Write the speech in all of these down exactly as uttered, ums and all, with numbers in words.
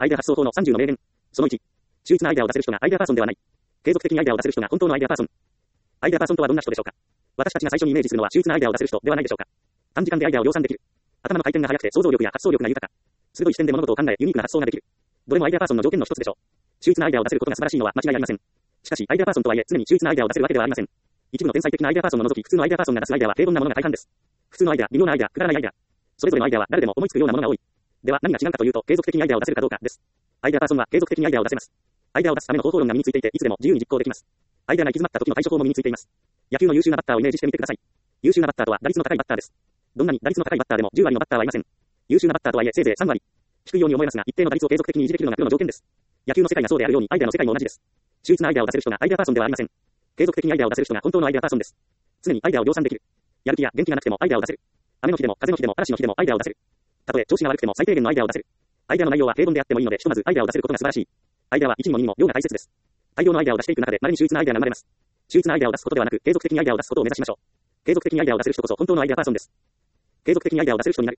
アイデア発想法のさんじゅうの名言。そのいち。秀逸なアイデアを出せる人がアイデアパーソンではない。継続的にアイデアを出せる人が本当のアイデアパーソン。アイデアパーソンとはどんな人でしょうか。私たちが最初にイメージするのは秀逸なアイデアを出せる人ではないでしょうか。短時間でアイデアを量産できる。頭の回転が速くて想像力や発想力が豊か。鋭い視点で物事を考えユニークな発想ができる。どれもアイデアパーソンの条件の一つでしょう。秀逸なアイデアを出せることが素晴らしいのは間違いありません。しかしアイデアパーソンとはいえ常に秀逸なアイデアを出せるわけではありません。一部の天才的なアイデアパーソンを除き普通のアイデアパーソンが出すアイデアは平凡なものが大半です。普通のアイデア、微妙なアイデア、くだらないアイデア。それぞれのアイデアは誰でも思いつくようなものが多い。では何が違うかというと継続的にアイデアを出せるかどうかです。アイデアパーソンは継続的にアイデアを出せます。アイデアを出すための方法論が身についていていつでも自由に実行できます。アイデアが行き詰まった時の対処法も身についています。野球の優秀なバッターをイメージしてみてください。優秀なバッターとは打率の高いバッターです。どんなに打率の高いバッターでもじゅうわりのバッターはいません。優秀なバッターとはいえせいぜいさんわり。低いように思えますが一定の打率を継続的に維持できるのがプロの条件です。野球の世界がそうであるようにアイデアの世界も同じです。秀逸なアイデアを出せる人がアイデアパーソンではありません。継続的にアイデアを出せる人が本当のアイデアパーソンです。常にアイデアを量産できる。やる気や元気がなくてもアイデアを出せる。雨の日でも風の日でも嵐の日でもアイデアを出せる。たとえ調子が悪くても最低限のアイデアを出せる。アイデアの内容は平凡であってもいいのでひとまずアイデアを出せることが素晴らしい。アイデアは一にも二にも量が大切です。大量のアイデアを出していく中で稀に秀逸なアイデアが生まれます。秀逸なアイデアを出すことではなく継続的にアイデアを出すことを目指しましょう。継続的にアイデアを出せる人こそ本当のアイデアパーソンです。継続的にアイデアを出せる人になる。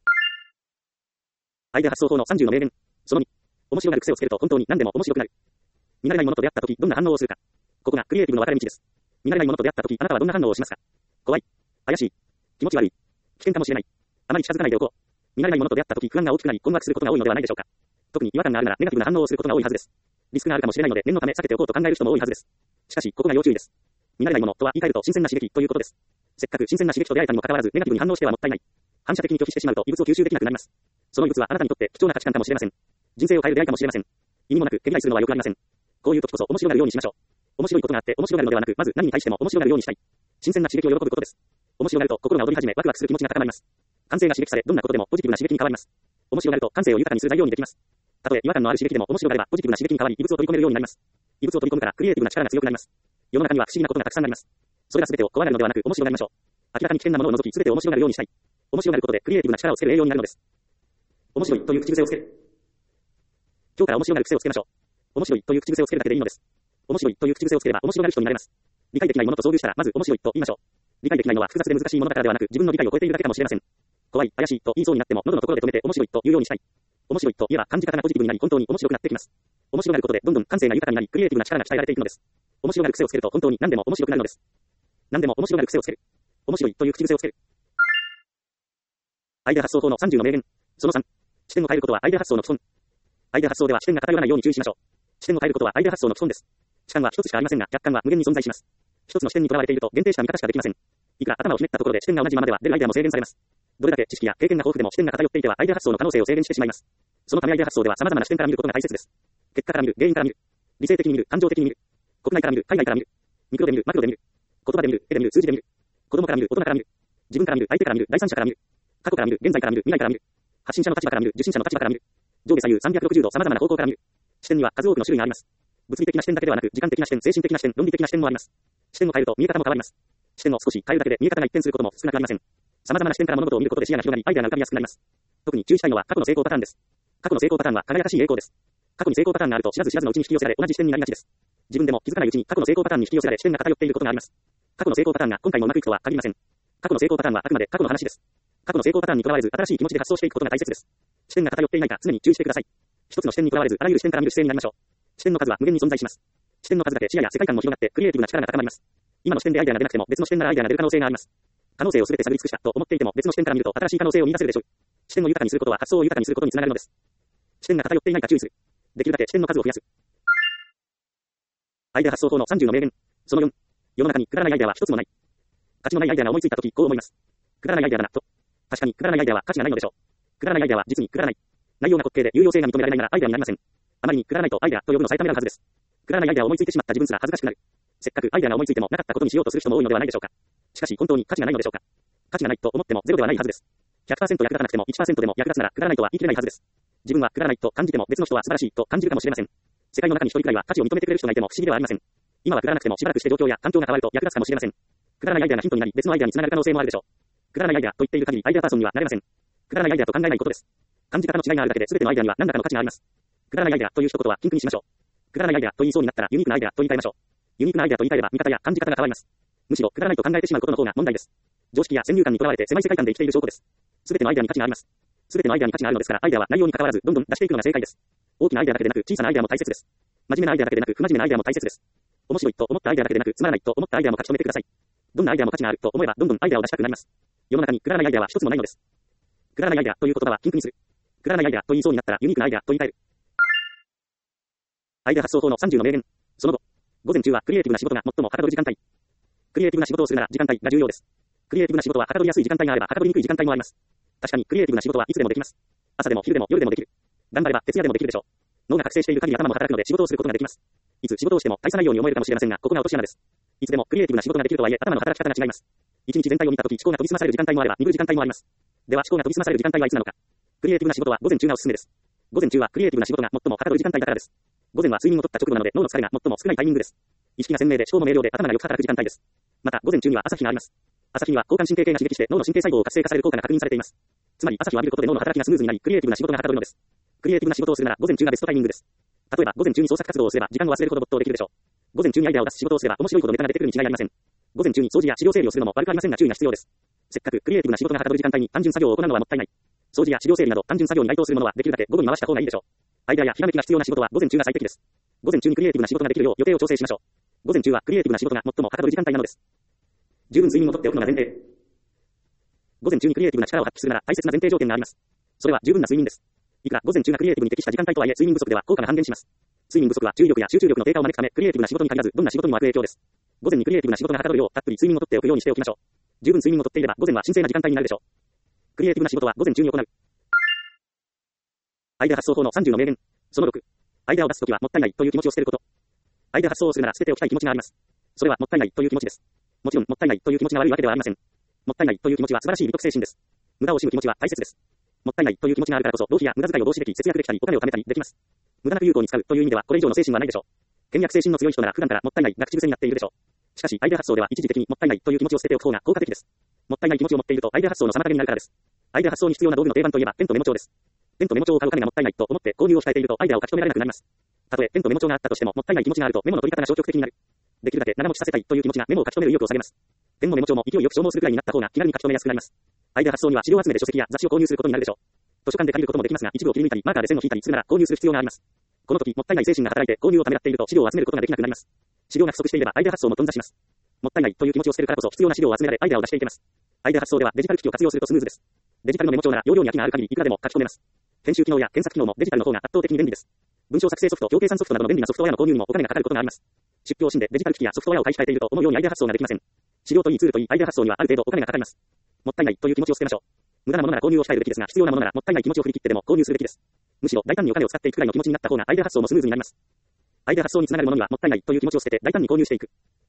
アイデア発想法のさんじゅうの名言。そのに。面白がる癖をつけると本当に何でも面白くなる。見慣れないものと出会った時どんな反応をするか。ここがクリエイティブの分かれ道です。見慣れないものと出会った時あなたはどんな反応をしますか。怖い。怪しい。気持ち悪い。危険かもしれない。あまり近づかないでおこう。見慣れないものと出会った時不安が大きくなり困惑することが多いのではないでしょうか。特に違和感があるならネガティブな反応をすることが多いはずです。リスクがあるかもしれないので念のため避けておこうと考える人も多いはずです。しかしここが要注意です。見慣れないものとは言い換えると新鮮な刺激ということです。せっかく新鮮な刺激と出会えたにもかかわらずネガティブに反応してはもったいない。反射的に拒否してしまうと異物を吸収できなくなります。その異物はあなたにとって貴重な価値観かもしれません。人生を変える出会いかもしれません。意味もなく毛嫌いするのはよくありません。こういう時こそ面白がるようにしましょう。面白いことがあって面白がるのではなくまず何に対しても面白がるようにしたい。新鮮な刺激を喜ぶことです。面白がると心が躍り始めワクワクする気持ちが高まります。感性が刺激されどんなことでもポジティブな刺激に変わります。面白がると感性を豊かにする材料にできます。たとえ違和感のある刺激でも面白がればポジティブな刺激に変わり異物を取り込めるようになります。異物を取り込むからクリエイティブな力が強くなります。世の中には不思議なことがたくさんあります。それら全てを怖がるのではなく面白がりましょう。明らかに危険なものを除き全てを面白がるようにしたい。面白がることでクリエイティブな力をつける栄養になるのです。面白いという口癖をつける。今日から面白がる癖をつけましょう。面白いという口癖をつけるだけでいいのです。面白いという口癖をつければ面白がる人になれます。理解できないものと遭遇したらまず面白いと言いましょう。理解できないのは複雑で難しいものだからではなく自分の理解を超えているだけかもしれません。怖い、怪しいと言いそうになっても喉のところで止めて面白いと言うようにしたい。面白いと言えば感じ方がポジティブになり本当に面白くなってきます。面白がることでどんどん感性が豊かになりクリエイティブな力が鍛えられていくのです。面白がる癖をつけると本当に何でも面白くなるのです。何でも面白がる癖をつける。面白いという口癖をつける。アイデア発想法のさんじゅうの名言。そのさん。視点を変えることはアイデア発想の基本。アイデア発想では視点が偏らないように注意しましょう。視点を変えることはアイデア発想の基本です。主観は一つしかありませんが、客観は無限に存在します。一つの視点にとらわれていると限定した見方しかできません。いくら頭をひねったところで視点が同じままでは出るアイデアも制限されます。どれだけ知識や経験が豊富でも視点が偏っていてはアイデア発想の可能性を制限してしまいます。そのためアイデア発想では様々な視点から見ることが大切です。結果から見る、原因から見る、理性的に見る、感情的に見る、国内から見る、海外から見る、ミクロで見る、マクロで見る、言葉で見る、絵で見る、数字で見る、子供から見る、大人から見る、自分から見る、相手から見る、第三者から見る、過去から見る、現在から見る、未来から見る、発信者の立場から見る、受信者の立場から見る、上下左右さんびゃくろくじゅうど様々な方向から見る。視点には数多くの種類があります。物理的な視点だけではなく時間的な視点、精神的な視点、論理的な視点もあります。視点を変えると見え方も変わります。視点を少し変えるだけで見え方が一変することも少なくありません。様々な視点から物事を見ることで視野が広がり、アイデアが浮かびやすくなります。特に注意したいのは過去の成功パターンです。過去の成功パターンは輝かしい栄光です。過去に成功パターンがあると知らず知らずのうちに引き寄せられ同じ視点になりがちです。自分でも気づかないうちに過去の成功パターンに引き寄せられ視点が偏っていることがあります。過去の成功パターンが今回もうまくいくとは限りません。過去の成功パターンはあくまで過去の話です。過去の成功パターンにとらわれず新しい気持ちで発想していくことが大切です。視点が偏っていないか常に注意してください。一つの視点にとらわれずあらゆる視点から見る姿勢になりましょう。視点の数は無限に存在します。視点の数だけ視野や世界観も広がってクリエイティブな力が高まります。今の視点でアイデアが出なくても別の視点ならアイデアが出る可能性があります。可能性を全て探り尽くしたと思っていても別の視点から見ると新しい可能性を見出せるでしょう。視点を豊かにすることは発想を豊かにすることにつながるのです。視点が偏っていないか注意する。できるだけ視点の数を増やす。アイデア発想法のさんじゅうの名言。そのよん。世の中にくだらないアイデアは一つもない。価値のないアイデアが思いついたときこう思います。くだらないアイデアだなと。確かにくだらないアイデアは価値がないのでしょう。くだらないアイデアは実にくだらない。内容が滑稽で有用性が認められないならアイデアになりません。あまりにくだらないとアイデアと呼ぶのさえためられるはずです。くだらないアイデアを思いついてしまった自分すら恥ずかしくなる。せっかくアイデアが思いついてもなかったことにしようとする人も多いのではないでしょうか。しかし本当に価値がないのでしょうか。価値がないと思ってもゼロではないはずです。ひゃくパーセント 役立たなくても いちパーセント でも役立つならくだらないとは言い切れないはずです。自分はくだらないと感じても別の人は素晴らしいと感じるかもしれません。世界の中に一人くらいは価値を認めてくれる人がいても不思議ではありません。今はくだらなくてもしばらくして状況や環境が変わると役立つかもしれません。くだらないアイデアがヒントになり別のアイデアにつながる可能性もあるでしょう。くだらないアイデアと言っている限りアイデアパーソンにはなれません。くだらないアイデアと考えないことです。感じ方の違いがあるだけで全てのアイデアには何らかの価値があります。くだらないアイデアという一言は禁句にしましょう。くだらないアイデアと言いそうになったらユニークなアイデアと言い換えましょう。ユニークなアイデアと言い換えれば見方や感じ方が変わります。むしろくだらないと考えてしまうことの方が問題です。常識や先入観にとらわれて狭い世界観で生きている証拠です。全てのアイデアに価値があります。全てのアイデアに価値があるのですからアイデアは内容に関わらずどんどん出していくのが正解です。 大きなアイデアだけでなく小さなアイデアも大切です。真面目なアイデアだけでなく不真面目なアイデアも大切です。面白いと思ったアイデアだけでなくつまらないと思ったアイデアも書き留めてください。どんなアイデアも価値があると思えばどんどんアイデアを出したくなります。世の中にくだらないアイデアは一つもないのです。くだらないアイデアという言葉は禁句にする。くだらないアイデアと言いそうになったらユニークなアイデアと言い換える。アイデア発想法のさんじゅうの名言。その後、午前中はクリエイティブな仕事が最もはかどる時間帯。クリエイティブな仕事をするなら時間帯が重要です。クリエイティブな仕事ははかどりやすい時間帯があればはかどりにくい時間帯もあります。確かにクリエイティブな仕事はいつでもできます。朝でも昼でも夜でもできる。頑張れば徹夜でもできるでしょう。脳が覚醒している限り頭も働くので仕事をすることができます。いつ仕事をしても大差ないように思えるかもしれませんが、ここが落とし穴です。いつでもクリエイティブな仕事ができるとはいえ頭の働き方が違います。一日全体を見たとき思考が研ぎ澄まされる時間帯もあれば鈍る時間帯もあります。では思考が研ぎ澄まされる時間帯はいつなのか。クリエイティブな仕事は午前中がおすすめです。午前中はクリエイティブな仕事が最もはかどる時間帯だからです。午前は睡眠をとった直後なので脳の疲れが最も少ないタイミングです。意識が鮮明で思考も明瞭で頭がよく働く時間帯です。また午前中には朝日があります。朝日には交感神経系が刺激して脳の神経細胞を活性化される効果が確認されています。つまり朝日を浴びることで脳の働きがスムーズになりクリエイティブな仕事がはかどるのです。クリエイティブな仕事をするなら午前中がベストタイミングです。例えば午前中に創作活動をすれば時間を忘れるほど没頭できるでしょう。午前中にアイデアを出す仕事をすれば面白いほどネタが出てくるに違いありません。午前中に掃除や資料整理をするのも悪くありませんが注意が必要です。せっかくクリエイティブな仕事がはかどる時間帯に単純作業を行うのはもったいない。掃除や資料整理など単純作業に該当するものはできるだけ午後に回した方がいいでしょう。アイデアやひらめきが必要な仕事は午前中が最適です。午前中にクリエイティブな仕事ができるよう予定を調整しましょう。午前中はクリエイティブな仕事が最もはかどる時間帯なのです。十分睡眠をとっておくのが前提。午前中にクリエイティブな力を発揮するなら大切な前提条件があります。それは十分な睡眠です。いくら午前中がクリエイティブに適した時間帯とはいえ睡眠不足では効果が半減します。睡眠不足は注意力や集中力の低下を招くためクリエイティブな仕事に限らずどんな仕事にも悪影響です。午前にクリエイティブな仕事がはかどるようたっぷり睡眠をとっておくようにしておきましょう。十分睡眠をとっていれば午前は神聖な時間帯になるでしょう。クリエイティブな仕事は午前中に行う。アイデア発想法のさんじゅうの名言。そのろく。アイデアを出すときはもったいないという気持ちを捨てること。アイデア発想をするなら捨てておきたい気持ちがあります。それはもったいないという気持ちです。もちろんもったいないという気持ちが悪いわけではありません。もったいないという気持ちは素晴らしい美徳精神です。無駄を惜しむ気持ちは大切です。もったいないという気持ちがあるからこそ浪費や無駄遣いを防止でき節約できたりお金を貯めたりできます。無駄なく有効に使うという意味ではこれ以上の精神はないでしょう。倹約精神の強い人なら普段からもったいないが口癖になっているでしょう。しかしアイデア発想では一時的にもったいないという気持ちを捨てておく方が効果的です。もったいない気持ちを持っているとアイデア発想の妨げになるからです。アイデア発想に必要な道具の定番といえばペンとメモ帳です。ペンとメモ帳を買う金がもったいないと思って購入を控えているとアイデアを書き留められなくなります。たとえペンとメモ帳があったとしてももったいない気持ちがあるとメモの取り方が消極的になる。できるだけ長持ちさせたいという気持ちがメモを書き留める意欲を下げます。ペンもメモ帳も勢いよく消耗するくらいになった方が気軽に書き留めやすくなります。アイデア発想には資料集めで書籍や雑誌を購入することになるでしょう。図書館で借りることもできますが一部を切り抜いたりマーカーで線を引いたりするなら購入する必要があります。この時もったいない精神が働いて購入をためらっていると資料を集めることができなくなります。資料が不足していればアイデア発想も頓挫します。もったいないという気持ちを捨てるからこそ必要な資料を集められアイデアを出していけます。アイデア発想ではデジタル機器を活用するとスムーズです。デジタルのメモ帳なら容量に空きがある限りいくらでも書き込めます。編集機能や検索機能もデジタルの方が圧倒的に便利です。文章作成ソフト、表計算ソフトなどの便利なソフトウェアの購入にもお金がかかることがあります。出費を惜しんでデジタル機器やソフトウェアを買い控えていると思うようにアイデア発想ができません。資料といいツールといいアイデア発想にはある程度お金がかかります。もったいないという気持ちを捨てましょう。無駄なものなら購入を控えるべきですが必要なものならもったいない気持ちを振り切ってでも購入するべきです。むしろ大胆にお金を使っていくくらいの気持ちになった方がアイデア発想もスムーズになります。アイデア発想につながるものにはもったいないという気持ちを捨てて大胆に購入していく。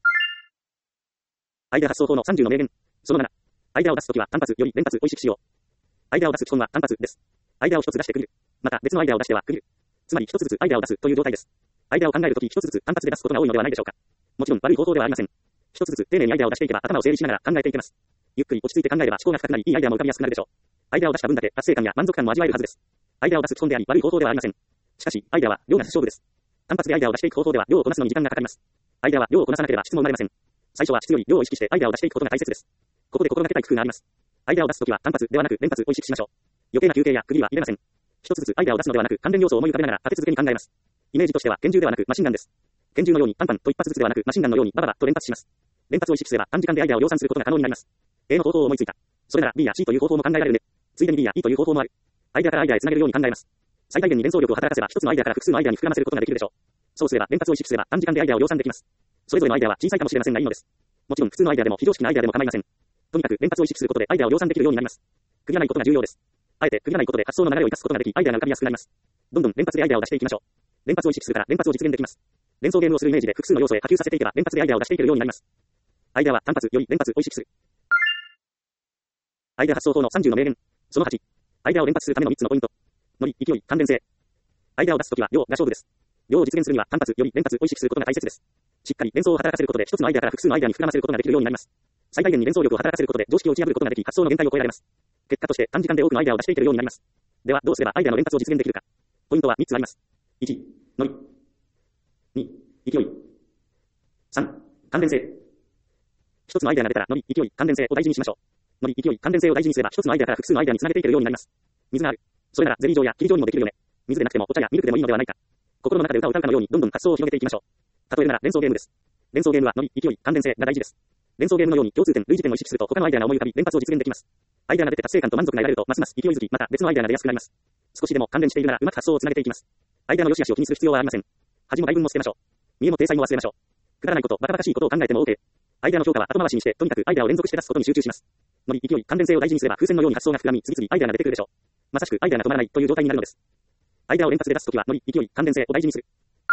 アイデア発想法のさんじゅうの名言。そのなな。アイデアを出すときは単発より連発を意識しよう。アイデアを出す基本は単発です。アイデアを一つ出してくる。また別のアイデアを出してはくる。つまり一つずつアイデアを出すという状態です。アイデアを考えるとき一つずつ単発で出すことが多いのではないでしょうか。もちろん悪い方法ではありません。一つずつ丁寧にアイデアを出していけば頭を整理しながら考えていけます。ゆっくり落ち着いて考えれば思考が深くなりいいアイデアも浮かびやすくなるでしょう。アイデアを出した分だけ達成感や満足感も味わえるはずです。アイデアを出す基本であり悪い方法ではありません。しかしアイデアは量が勝負です。単発でアイデアを出していく方法では量をこなすのに時間がかかります。アイデアは量をこなさなければ質も生まれません。最初は質より量を意識してアイデアを出していくことが大切です。ここで心がけたい工夫があります。アイデアを出すときは単発ではなく連発を意識しましょう。余計な休憩や区切りは入れません。一つずつアイデアを出すのではなく関連要素を思い浮かべながら立て続けに考えます。イメージとしては拳銃ではなくマシンガンです。拳銃のようにパンパンと一発ずつではなくマシンガンのようにバババと連発します。連発を意識すれば短時間でアイデアを量産することが可能になります。A の方法を思いついた。それなら B や C という方法も考えられるね。ついでに B や E という方法もある。アイデアからアイデアへつなげるように考えます。最大限に連想力を働かせば一つのアイデアから複数のアイデアに膨らませることができるでしょう。そうすれば連発を意識すれば短時間でアイデアを量産できます。それぞれのアイデアは小さいかもしれませんがいいのです。もちろん普通のアイデアでも非常識なアイデアでも構いません。とにかく連発を意識することでアイデアを量産できるようになります。区切らないことが重要です。あえて区切らないことで発想の流れを生かすことができアイデアが浮かびやすくなります。どんどん連発でアイデアを出していきましょう。連発を意識するから連発を実現できます。連想ゲームをするイメージで複数の要素へ波及させていけば連発でアイデアを出していけるようになります。アイデアは単発より連発を意識する。アイデア発想法のさんじゅうの名言。そのはち。アイデアを連発するためのみっつのポイント。ノリ、勢い、関連性。アイデアを出すときは量が勝負です。量を実現するには単発より連発を意識することが大切です。しっかり連想を働かせることで一つのアイデアから複数のアイデアに膨らませることができるようになります。最大限に連想力を働かせることで常識を打ち破ることができ発想の限界を超えられます。結果として短時間で多くのアイデアを出していけるようになります。ではどうすればアイデアの連発を実現できるか。ポイントはみっつあります。いち、ノリ。に、勢い。さん、関連性。一つのアイデアが出たらノリ、勢い、関連性を大事にしましょう。ノリ、勢い、関連性を大事にすれば一つのアイデアから複数のアイデアにつなげていけるようになります。水がある。それならゼリー状や霧状にもできるよね。 水でなくてもお茶やミルクでもいいのではないか。心の中で歌を歌うかのようにどんどん発想を広げていきましょう。例えるなら連想ゲームです。連想ゲームはノリ、勢い、関連性が大事です。連想ゲームのように共通点、類似点を意識すると他のアイデアが思い浮かび連発を実現できます。アイデアが出て達成感と満足が得られるとますます勢いづき、また別のアイデアが出やすくなります。少しでも関連しているならうまく発想をつなげていきます。アイデアの良し悪しを気にする必要はありません。恥も外分も捨てましょう。見栄も体裁も忘れましょう。くだらないこと、バカバカしいことを考えても OK。アイデアの評価は後回しにして、とにかくアイデアを連続して出すことに集中します。ノリ、勢い、関連性を大事にすれば風船のように発想が膨らみ、次々アイデアが出てくるでしょう。まさしくアイデアが止まらないという状態になるのです。アイデアを連発で出すときはノリ、勢い、関連性を大事にする。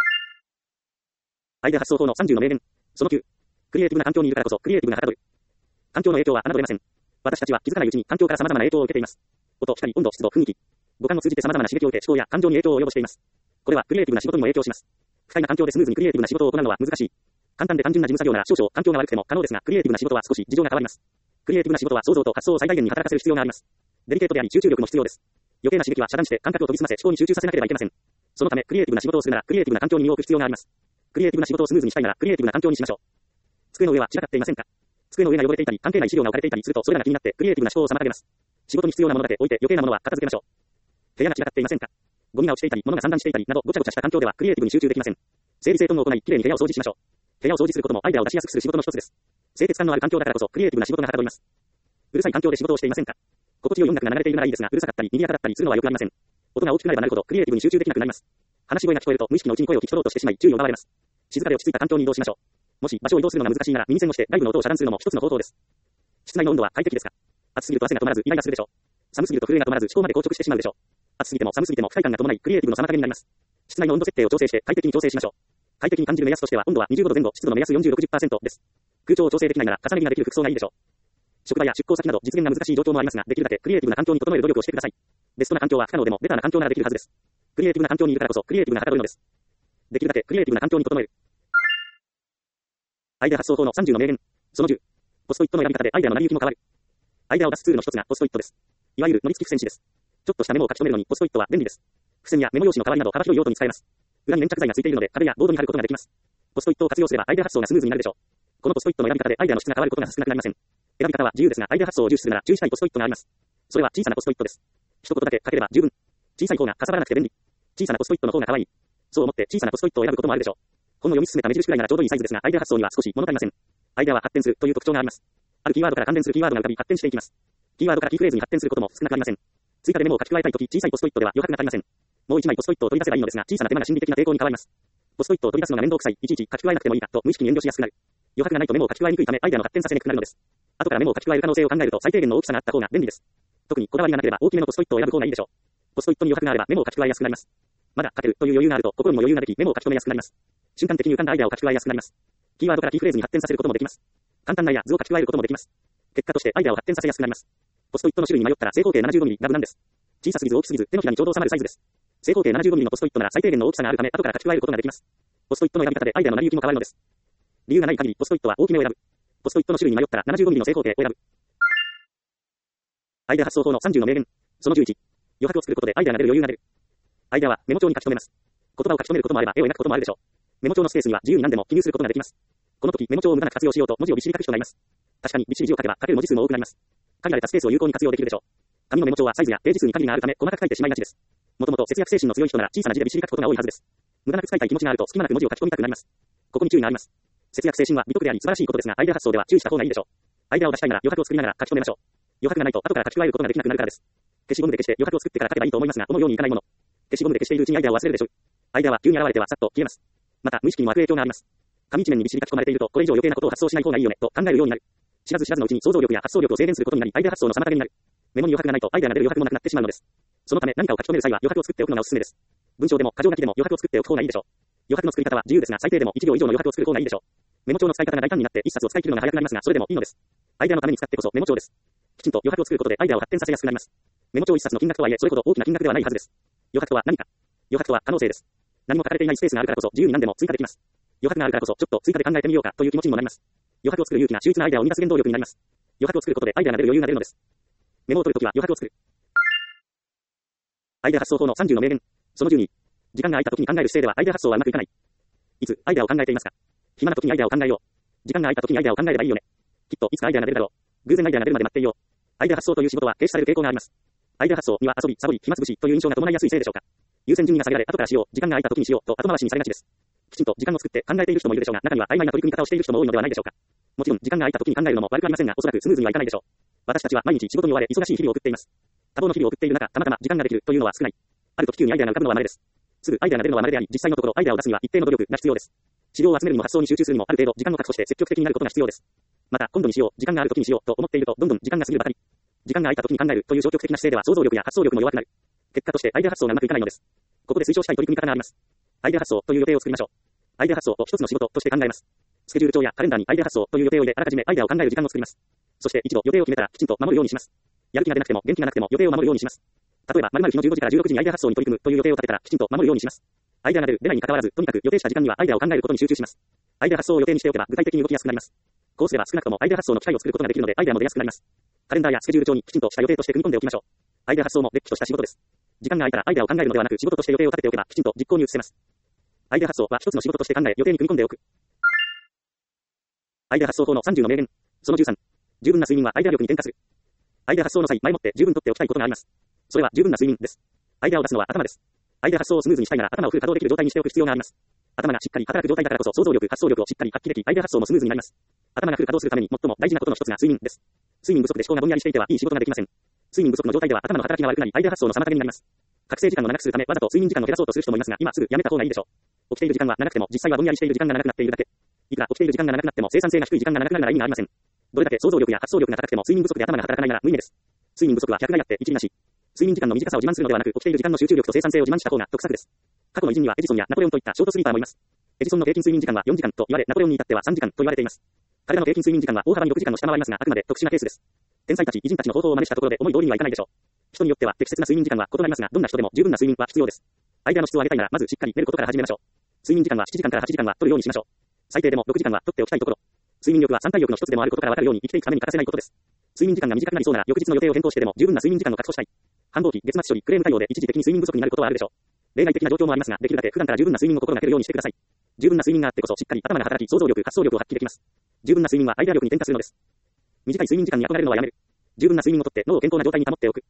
アイデア発想法のさんじゅうの名言。そのきゅう。クリエイティブな環境にいるからこそクリエイティブな方取る。環境の影響は侮れません。私たちは気づかないうちに環境から様々な影響を受けています。音、光、温度、湿度、雰囲気。五感を通じて様々な刺激を受け思考や感情に影響を及ぼしています。これはクリエイティブな仕事にも影響します。不快な環境でスムーズにクリエイティブな仕事を行うのは難しい。簡単で単純な事務作業なら少々環境が悪くても可能ですが、クリエイティブな仕事は少し事情が変わります。クリエイティブな仕事は想像と発想を最大限に働かせる必要があります。デリケートであり集中力も必要です。余計な刺激は遮断して感覚を研ぎ澄ませ思考に集中させなければいけません。そのためクリエイティブな仕事をするならクリエイティブな環境に身を置く必要があります。クリエイティブな仕事をスムーズにしたいならクリエイティブな環境にしましょう。机の上は散らかっていませんか？机の上が汚れていたり関係ない資料が置かれていたりするとそれらが気になってクリエイティブな思考を妨げます。仕事に必要なものだけ置いて余計なものは片付けましょう。部屋が散らかっていませんか？ゴミが落ちていたり物が散乱していたりなどごちゃごちゃした環境ではクリエイティブに集中できません。整理整頓を行いきれいに部屋を掃除しましょう。部屋を掃除することもアイデアを出しやすくする仕事の一つです。清潔感のある環境だからこそクリエイティブな仕事がはかどります。うるさい環境で仕事をしていませんか？心地よい音楽が流れているならいいですが、うるさかったり賑やかだったりするのはよくありません。音が大きくなればなるほどクリエイティブに集中できなくなります。話し声が聞こえると無意識のうちに声を聞き取ろうとしてしまい注意を奪われます。静かで落ち着いた環境に移動しましょう。もし場所を移動するのが難しいなら耳栓をして外部の音を遮断するのも一つの方法です。室内の温度は快適ですか？暑すぎると汗が止まらずイライラするでしょう。寒すぎると震えが止まらず思考まで硬直してしまうでしょう。暑すぎても寒すぎても不快感が伴いクリエイティブの妨げになります。室内の温度設定を調整して快適に調整しましょう。快適に感じる目安としては温度はにじゅうごど前後、湿度の目安よんじゅう、ろくじゅっパーセント です。空調を調整できないなら重ね着ができる服装がいいでしょう。職場や出向先など実現が難しい状況もありますが、できるだけクリエイティブな環境に整える努力をしてください。ベストな環境は不可能でもベターな環境ならできるはずです。クリエイティブな環境にいるからこそクリエイティブなはかどるのです。できるだけクリエイティブな環境に整える。アイデア発想法のさんじゅうの名言。そのじゅう。ポストイットの選び方でアイデアの成り行きも変わる。アイデアを出すツールの一つがポストイットです。いわゆるノリ付き付箋紙です。ちょっとしたメモを書き留めるのにポストイットは便利です。付箋やメモ用紙の代わりなど幅広い用途に使えます。裏に粘着剤がついているので壁やボードに貼ることができます。ポストイットを活用すればアイデア発想がスムーズになるでしょう。このポストイットの選び方でアイデアの質が変わることが少なくなりません。選び方は自由ですがアイデア発想を重視するなら注意したいポストイットがあります。それは小さなポストイットです。一言だけ書ければ十分。小さい方がかさばらなくて便利。小さなポストイットの方が可愛い。そう思って小さなポストイットを選ぶこともあるでしょう。本の読み進めた目印くらいならちょうどいいサイズですがアイデア発想には少し物足りません。アイデアは発展するという特徴があります。あるキーワードから関連するキーワードが浮かび発展していきます。キーワードからキーフレーズに発展することも少なくありません。追加でメモを書き加えたいとき小さいポストイットでは余白が足りません。もう一枚ポストイットを取り出せばいいのですが小さな手間が心理的な抵抗に変わります。ポストイットを取り出すのが面倒くさい、いちいち書き加えなくてもいいかと無意識に遠慮しやすくなる。余白がないとメモを書き加えにくいためアイデアの発展させにくくなるのです。後からメモを書き加える可能性を考えると最低限の大きさがあった方が便利です。特にこだわりがなければ大きめのポストイットを選ぶ方がいいでしょう。ポストイットに余白があればメモを書き加えやすくなります。まだ書けるという余裕があると心にも余裕ができメモを書き留めやすくなります。瞬間的に浮かんだアイデアを書き加えやすくなります。キーワードからキーフレーズに発展させることもできます。簡単な絵や図を書き加えることもできます。結果としてアイデアを発展させやすくなります。ポストイットの種類に迷ったら正方形 ななじゅうごミリ が無難です。小さすぎず大きすぎず手のひらにちょうど収まるサイズです。正方形 ななじゅうごミリ のポストイットなら最低限の大きさがあるため後から書き加えることができます。ポストイットの選び方でアイデアの成り行きも変わるのです。理由がない限りポストイットは大きめを選ぶ。ポストイットの種類に迷ったら ななじゅうごミリ の正方形を選ぶ。アイデア発想法のさんじゅうの名言。そのじゅういち。余白を作ることでアイデアが出る余裕が出る。アイデアはメモ帳に書き留めます。言葉を書き留めることもあれば絵を描くこともあるでしょう。メモ帳のスペースには自由に何でも記入することができます。この時メモ帳を無駄なく活用しようと文字をびっしり書く人がいます。確かにびっしり字を書けば書ける文字数も多くなります。限られたスペースを有効に活用できるでしょう。紙のメモ帳はサイズやページ数に限りがあるため細かく書いてしまいがちです。もともと節約精神の強い人なら小さな字でびっしり書くことが多いはずです。無駄なく使いたい気持ちがあると隙間なく文字を書き込みたくなります。ここに注意があります。節約精神は美徳であり素晴らしいことですがアイデア発想では注意した方がいいでしょう。アイデアを出したいなら余白を作りながら書き留めましょう。余白がないと後から書き加えることができなくなるからです。消しゴムで消して余白を作ってから書けばいいと思いますが思うようにいかないもの。消しゴムで消しているうちにアイデアを忘れるでしょう。アイデアは急に現れてはさっと消えます。また無意識にも悪影響があります。紙一面にびっしり書き込まれているとこれ以上余計なことを発想しない方がいいよねと考えるようになる。知らず知らずのうちに想像力や発想力を制限することになりアイデア発想の妨げになる。メモに余白がないとアイデアが出る余白もなくなってしまうのです。そのため何かを書き留める際は余白を作っておくのがおすすめです。文章でも箇条書きでも余白を作っておく方がいいでしょう。余白の作り方は自由ですが最低でもいちびょう以上の余白を作る方がいいでしょう。メモ帳の使い方が大胆になって一冊を使い切るのが早くなりますがそれでもいいのです。アイデアのために使ってこそメモ帳です。きちんと余白を作ることでアイデアを発展させやすくなります。メモ帳一冊の金額とはいえそれほど大きな金額ではないはずです。余白とは何か。余白とは可能性です。何も書かれていないスペースがあるからこそ自由に何でも追加できます。余白があるからこそちょっと追加で考えてみようかという気持ちにもなります。余白を作る勇気が秀逸なアイデアを生み出す原動力になります。余白を作ることでアイデアが出る余裕が出るのです。メモを取るときは余白を作る。アイデア発想法のさんじゅうの名言。そのじゅうに。時間が空いた時に考える姿勢ではアイデア発想はうまくいかない。いつアイデアを考えていますか？暇な時にアイデアを考えよう。時間が空いた時にアイデアを考えればいいよね。きっといつかアイデアが出るだろう。偶然アイデアが出るまで待っていよう。アイデア発想という仕事は軽視される傾向があります。アイデア発想には遊び、サボり、暇つぶしという印象が伴いやすいせいでしょうか。 優先順位が下げられ、後からしよう、時間が空いた時にしようと後回しにされがちです。きちんと時間を作って考えている人もいるでしょうが、中には曖昧な取り組み方をしている人も多いのではないでしょうか。もちろん時間が空いた時に考えるのも悪くありませんが、おそらくスムーズにはいかないでしょう。私たちは毎日仕事に追われ忙しい日々を送っています。多忙の日々を送っている中、たまたま時間ができるというのは少ない。ある時急にアイデアが浮かぶのは稀です。すぐアイデアが出るのは稀であり、実際のところアイデアを出すには一定の努力が必要です。資料を集めるにも発想に集中するにもある程度時間を確保して積極的になることが必要です。また、今度にしよう、時間がある時にしようと思っていると、どんどん時間が過ぎるばかり。時間が空いた時に考えるという消極的な姿勢では想像力や発想力も弱くなる。結果としてアイデア発想がうまくいかないのです。ここで推奨したい取り組み方があります。アイデア発想という予定を作りましょう。アイデア発想を一つの仕事として考えます。スケジュール帳やカレンダーにアイデア発想という予定を入れ、あらかじめアイデアを考える時間を作ります。そして一度予定を決めたらきちんと守るようにします。やる気が出なくても元気がなくても予定を守るようにします。例えば、〇〇日のじゅうごじからじゅうろくじにアイデア発想に取り組むという予定を立てたらきちんと守るようにします。アイデアが出る、出ないに関わらず、とにかく予定した時間にはアイデアを考えることに集中します。アイデア発想を予定にしておけば具体的に動きやすくなります。こうすれば少なくともアイデア発想の機会を作ることができるのでアイデアも出やすくなります。カレンダーやスケジュール帳にきちんとした予定として組み込んでおきましょう。アイデア発想もれっきとした仕事です。時間が空いたらアイデアを考えるのではなく仕事として予定を立てておけばきちんと実行に移せます。アイデア発想は一つの仕事として考え予定に組み込んでおく。アイデア発想法のさんじゅうの名言。そのじゅうさん。十分な睡眠はアイデア力に転化する。アイデア発想の際、前もって十分取っておきたいことがあります。それは十分な睡眠です。アイデアを出すのは頭です。アイデア発想をスムーズにしたいなら頭をフル稼働できる状態にしておく必要があります。頭がしっかり働く状態だからこそ想像力、発想力をしっかり発揮でき、アイデア発想もスムーズになります。頭がフル稼働するために最も大事なことの一つが睡眠です。睡眠不足で思考がぼんやりしていてはいい仕事ができません。睡眠不足の状態では頭の働きが悪くなり、アイデア発想の妨げになります。覚醒時間を長くするためわざと睡眠時間を減らそうとする人もいますが、今すぐやめた方がいいでしょう。起きている時間は長くても実際はぼんやりしている時間が長くなっているだけ。いくら起きている時間が長くなっても生産性が低い時間が長くなるなら意味がありません。どれだけ想像力や発想力が高くても睡眠不足で頭が働かないなら無意味です。睡眠不足は百害あって一理なし。睡眠時間の短さを自慢するのではなく、起きている時間の集中力と生産性を自慢した方が得策です。過去の偉人にはエジソンやナポレオンといったショートスリーパーもいます。エジソンの平均睡眠時間はよんじかんと言われ、ナポレオンに至ってはさんじかんと言われています。彼らの平均睡眠時間は大幅にろくじかんを下回りますが、あくまで特殊なケースです。天才たち、偉人たちの方法を真似したところで思い通りにはいかないでしょう。人によっては適切な睡眠時間は異なりますが、どんな人でも十分な睡眠は必要です。アイデアの質を上げたいなら、まずしっかり寝ることから始めましょう。睡眠時間はしちじかんからはちじかんは取るようにしましょう。最低でもろくじかんは取っておきたいところ。睡眠力は三体力の一つでもあることからわかるように生きていくために欠かせないことです。睡眠時間が短くなりそうなら翌日の予定を変更してでも十分な睡眠時間を確保したい。繁忙期、月末処理、クレーム対応で一時的に睡眠不足になることはあるでしょう。例外的な状況もありますが、できるだけ普段から十分な睡眠を心がけるようにしてください。十分な睡眠があってこそしっかり頭が働き、想像力、発想力を発揮できます。十分な睡眠はアイデア力に転化するのです。短い睡眠時間に憧れるのはやめる。十分な睡眠をとって脳を健康な状態に保っておく。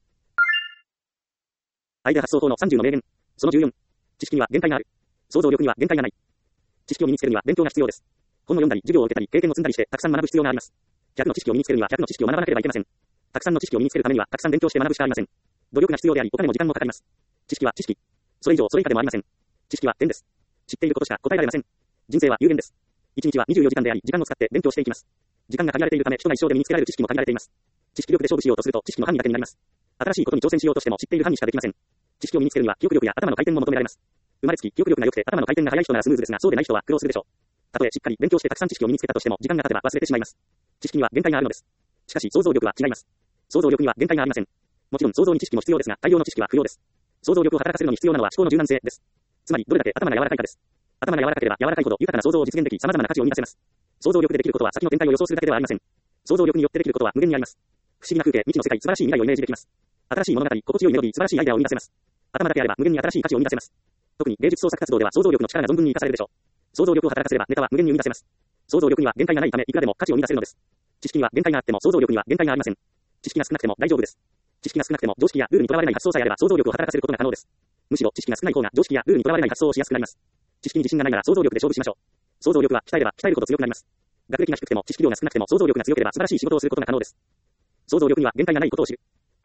アイデア発想法のさんじゅうの名言。そのじゅうよん。知識には限界がある。想像力には限界がない。知識を身につけるには勉強が必要です。本を読んだり、授業を受けたり、経験を積んだりしてたくさん学ぶ必要があります。ひゃくの知識を身につけるにはひゃくの知識を学ばなければいけません。たくさんの知識を身につけるためにはたくさん勉強して学ぶしかありません。努力が必要であり、お金も時間もかかります。知識は知識。それ以上それ以下でもありません。知識は点です。知っていることしか答えられません。人生は有限です。一日はにじゅうよじかんであり、時間を使って勉強していきます。時間が限られているため、人が一生で身につけられる知識も限られています。知識力で勝負しようとすると知識の範囲だけになります。新しいことに挑戦しようとしても知っている範囲しかできません。知識を身につけるには記憶力や頭の回転も求められます。生まれつき記憶力が良くて頭の回転が速い人ならスムーズですが、そうでない人は苦労するでしょう。たとえしっかり勉強してたくさん知識を身につけたとしても、時間が経てば忘れてしまいます。知識には限界があるのです。しかし想像力は違います。想像力には限界がありません。もちろん想像に知識も必要ですが、大量の知識は不要です。想像力を働かせるのに必要なのは思考の柔軟性です。つまりどれだけ頭が柔らかいかです。頭が柔らかければ柔らかいほど豊かな想像を実現でき、様々な価値を生み出せます。想像力でできることは先の展開を予想するだけではありません。想像力によってできることは無限にあります。不思議な風景、未知の世界、素晴らしい未来をイメージできます。新しい物語、心地よいメロディ、素晴らしいアイデアを生み出せます。頭だけあれば無限に新しい価値を生み出せます。特に芸術創作活動では想像力の力が存分に活かされるでしょう。想像力を働かせればネタは無限に生み出せます。想像力には限界がないため、いくらでも価値を生み出せるのです。知識には限界があっても想像力には限界がありません。知識が少なくても大丈夫です。知識が少なくても常識やルールにとらわれない発想さえあれば想像力を働かせることが可能です。むしろ知識が少ない方が常識やルールにとらわれない発想をしやすくなります。知識に自信がないなら想像力で勝負しましょう。想像力は鍛えれば鍛えるほど強くなります。学歴が低くても知識量が少なくても想像力が強ければ素晴らしい仕事をすることが可能です。想像力には限界がないことを知る。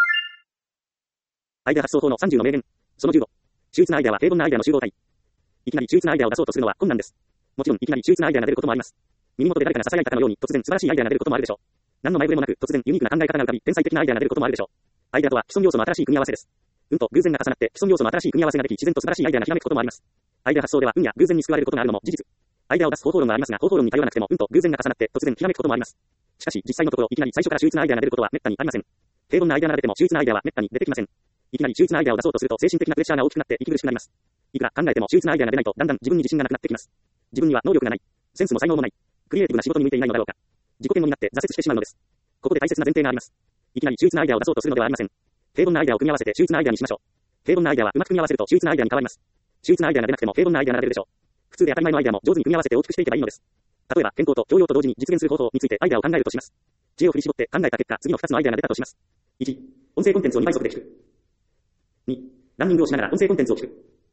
アイデア発想法のさんじゅうの名言。そのじゅうご。秀逸なアイデアは平凡なアイデアの集合体。いきなり秀逸なアイデアを出そうとするのは困難です。もちろんいきなり秀逸なアイデアが出ることもあります。耳元で誰かが囁いたかのように突然素晴らしいアイデアが出ることもあるでしょう。何の前触れもなく突然ユニークな考え方が浮かび天才的なアイデアが出ることもあるでしょう。アイデアとは既存要素の新しい組み合わせです。運と偶然が重なって既存要素の新しい組み合わせができ自然と素晴らしいアイデアがひらめくこともあります。アイデア発想では運や偶然に救われることがあるのも事実。アイデアを出す方法論がありますが方法論に頼らなくても運と偶然が重なって突然ひらめくこともあります。しかし実際のところいきなり最初から秀逸なアイデアが出ることは滅多にありません。平凡なアイデアが出ても秀逸なアイデアは滅多に出てきません。いきなり秀逸なアイデアを出そうとすると精神的なプレッシャーが大きくなって息苦しくなります。いくら考えても秀逸なアイデアが出ないとだんだん自分に自信がなくなってきます。自分には能力がない、センスも才能もない、クリエイティブな仕事に向いていないのだろうか。自己嫌悪になって挫折してしまうのです。ここで大切な前提があります。いきなり秀逸なアイデアを出そうとするのではありません。平凡なアイデアを組み合わせて秀逸なアイデアにしましょう。平凡なアイデアはうまく組み合わせると秀逸なアイデアに変わります。秀逸なアイデアが出なくても平凡なアイデアが出るでしょう。普通で当たり前のアイデアも上手に組み合わせて大きくしていけばいいのです。例えば健康と教養と同時に実現する方法についてアイデアを考えるとします。知恵を振り絞って考えた結果、次のふたつのアイデアが出たとします。いち、音声コンテンツをにばい速で聞く。に、ランニングをしながら音声コンテンツを聞く。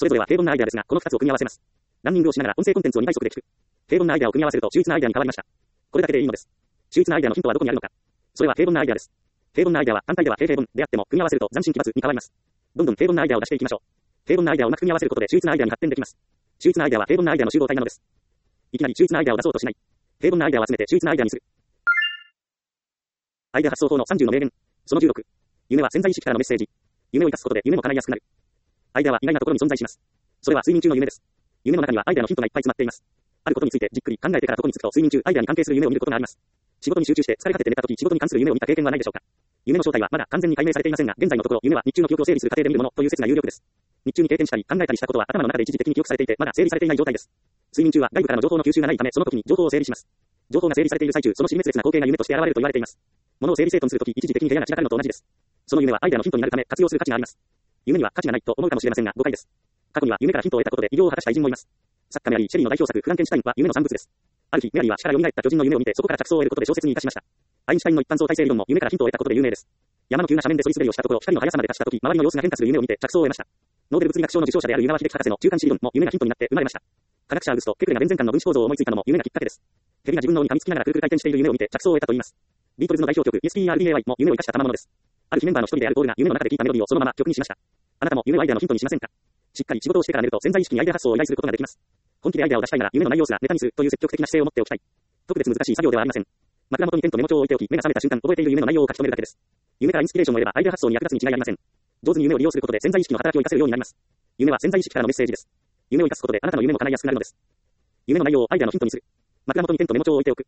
それぞれは平凡なアイデアですが、このふたつを組み合わせます。ランニングをしながら音声コンテンツをにばい速で聞く。平凡なアイデアを組み合わせると秀逸なアイデアに変わりました。これだけでいいのです。秀逸なアイデアのヒントはどこにあるのか。それは平凡なアイデアです。平凡なアイデアは単体では平平凡であっても組み合わせると斬新奇抜に変わります。どんどん平凡なアイデアを出していきましょう。平凡なアイデアをうまく組み合わせることで秀逸なアイデアに発展できます。秀逸なアイデアは平凡なアイデアの集合体なのです。いきなり秀逸なアイデアを出そうとしない。平凡なアイデアを集めて秀逸なアイデアにする。アイデア発想法のさんじゅうの名言。そのじゅうろく。夢は潜在意識からのメッセージ。夢を生かすことで夢も叶いやすくなる。アイデアは意外なところに存在します。それは睡眠中の夢です。夢の中にはアイデアのヒントがいっぱい詰まっています。あることについてじっくり考えてから床につくと睡眠中アイデアに関係する夢を見ることがあります。仕事に集中して疲れ果てて寝たとき仕事に関する夢を見た経験はないでしょうか。夢の正体はまだ完全に解明されていませんが、現在のところ夢は日中の記憶を整理する過程で見るものという説が有力です。日中に経験したり考えたりしたことは頭の中で一時的に記憶されていてまだ整理されていない状態です。睡眠中は外部からの情報の吸収がないためその時に情報を整理します。情報が整理されている最中、その尻滅裂な光景が夢として現れると言われています。物を整理整頓するとき一時的に部屋が散らかるのと同じです。その夢はアイデアのヒントになるため活用する価値があります。夢には価値がないと思うかもしれませんが誤解です。過去には夢からヒントを得たことで偉業を果たした偉人もいます。作家メアリー・シェリーの代表作フランケンシュタインは夢の産物です。ある日メアリーは死から蘇った巨人の夢を見てそこから着想を得ることで小説に生かしました。アインシュタインの一般相対性理論も夢からヒントを得たことで有名です。山の急な斜面で反り滑りをしたところ光の速さまで達したとき周りの様子が変化する夢を見て着想を得ました。ノーベル物理学賞の受賞者である湯川秀樹博士の中間子理論も夢がヒントになって生まれました。科学者アウグスト・ケクレが弁前間の分子構造を思いついたのも夢がきっかけです。蛇が自分の尾に噛みつきながらくるくる回転している夢を見て着想を得たといいます。ビートルズの代表曲 エスピーアールディーエーワイ も夢を生かした賜物です。ある日メンバーの一人であるポールが夢の中で聞いたメロディーをそのまま曲にしました。あなたも夢をアイデアのヒントにしませんか。しっかり仕事をしてから寝ると潜在意識にアイデア発想を依頼することができます。本気でアイデアを出したいなら夢の内容すらネタにするという積極的な姿勢を持っておきたい。特別難しい作業ではありません。枕元にペンとメモ帳を置いておき目が覚めた瞬間覚えている夢の内容を書き留めるだけです。夢からインスピレーションを得ればアイデア発想に役立つに違いありません。上手に夢を利用することで潜在意識の働きを活かせるようになります。夢は潜在意識からのメッセージです。夢を生かすことであなたの夢も叶いやすくなるのです。夢の内容をアイデアのヒントにする。枕元にペンとメモ帳を置いておく。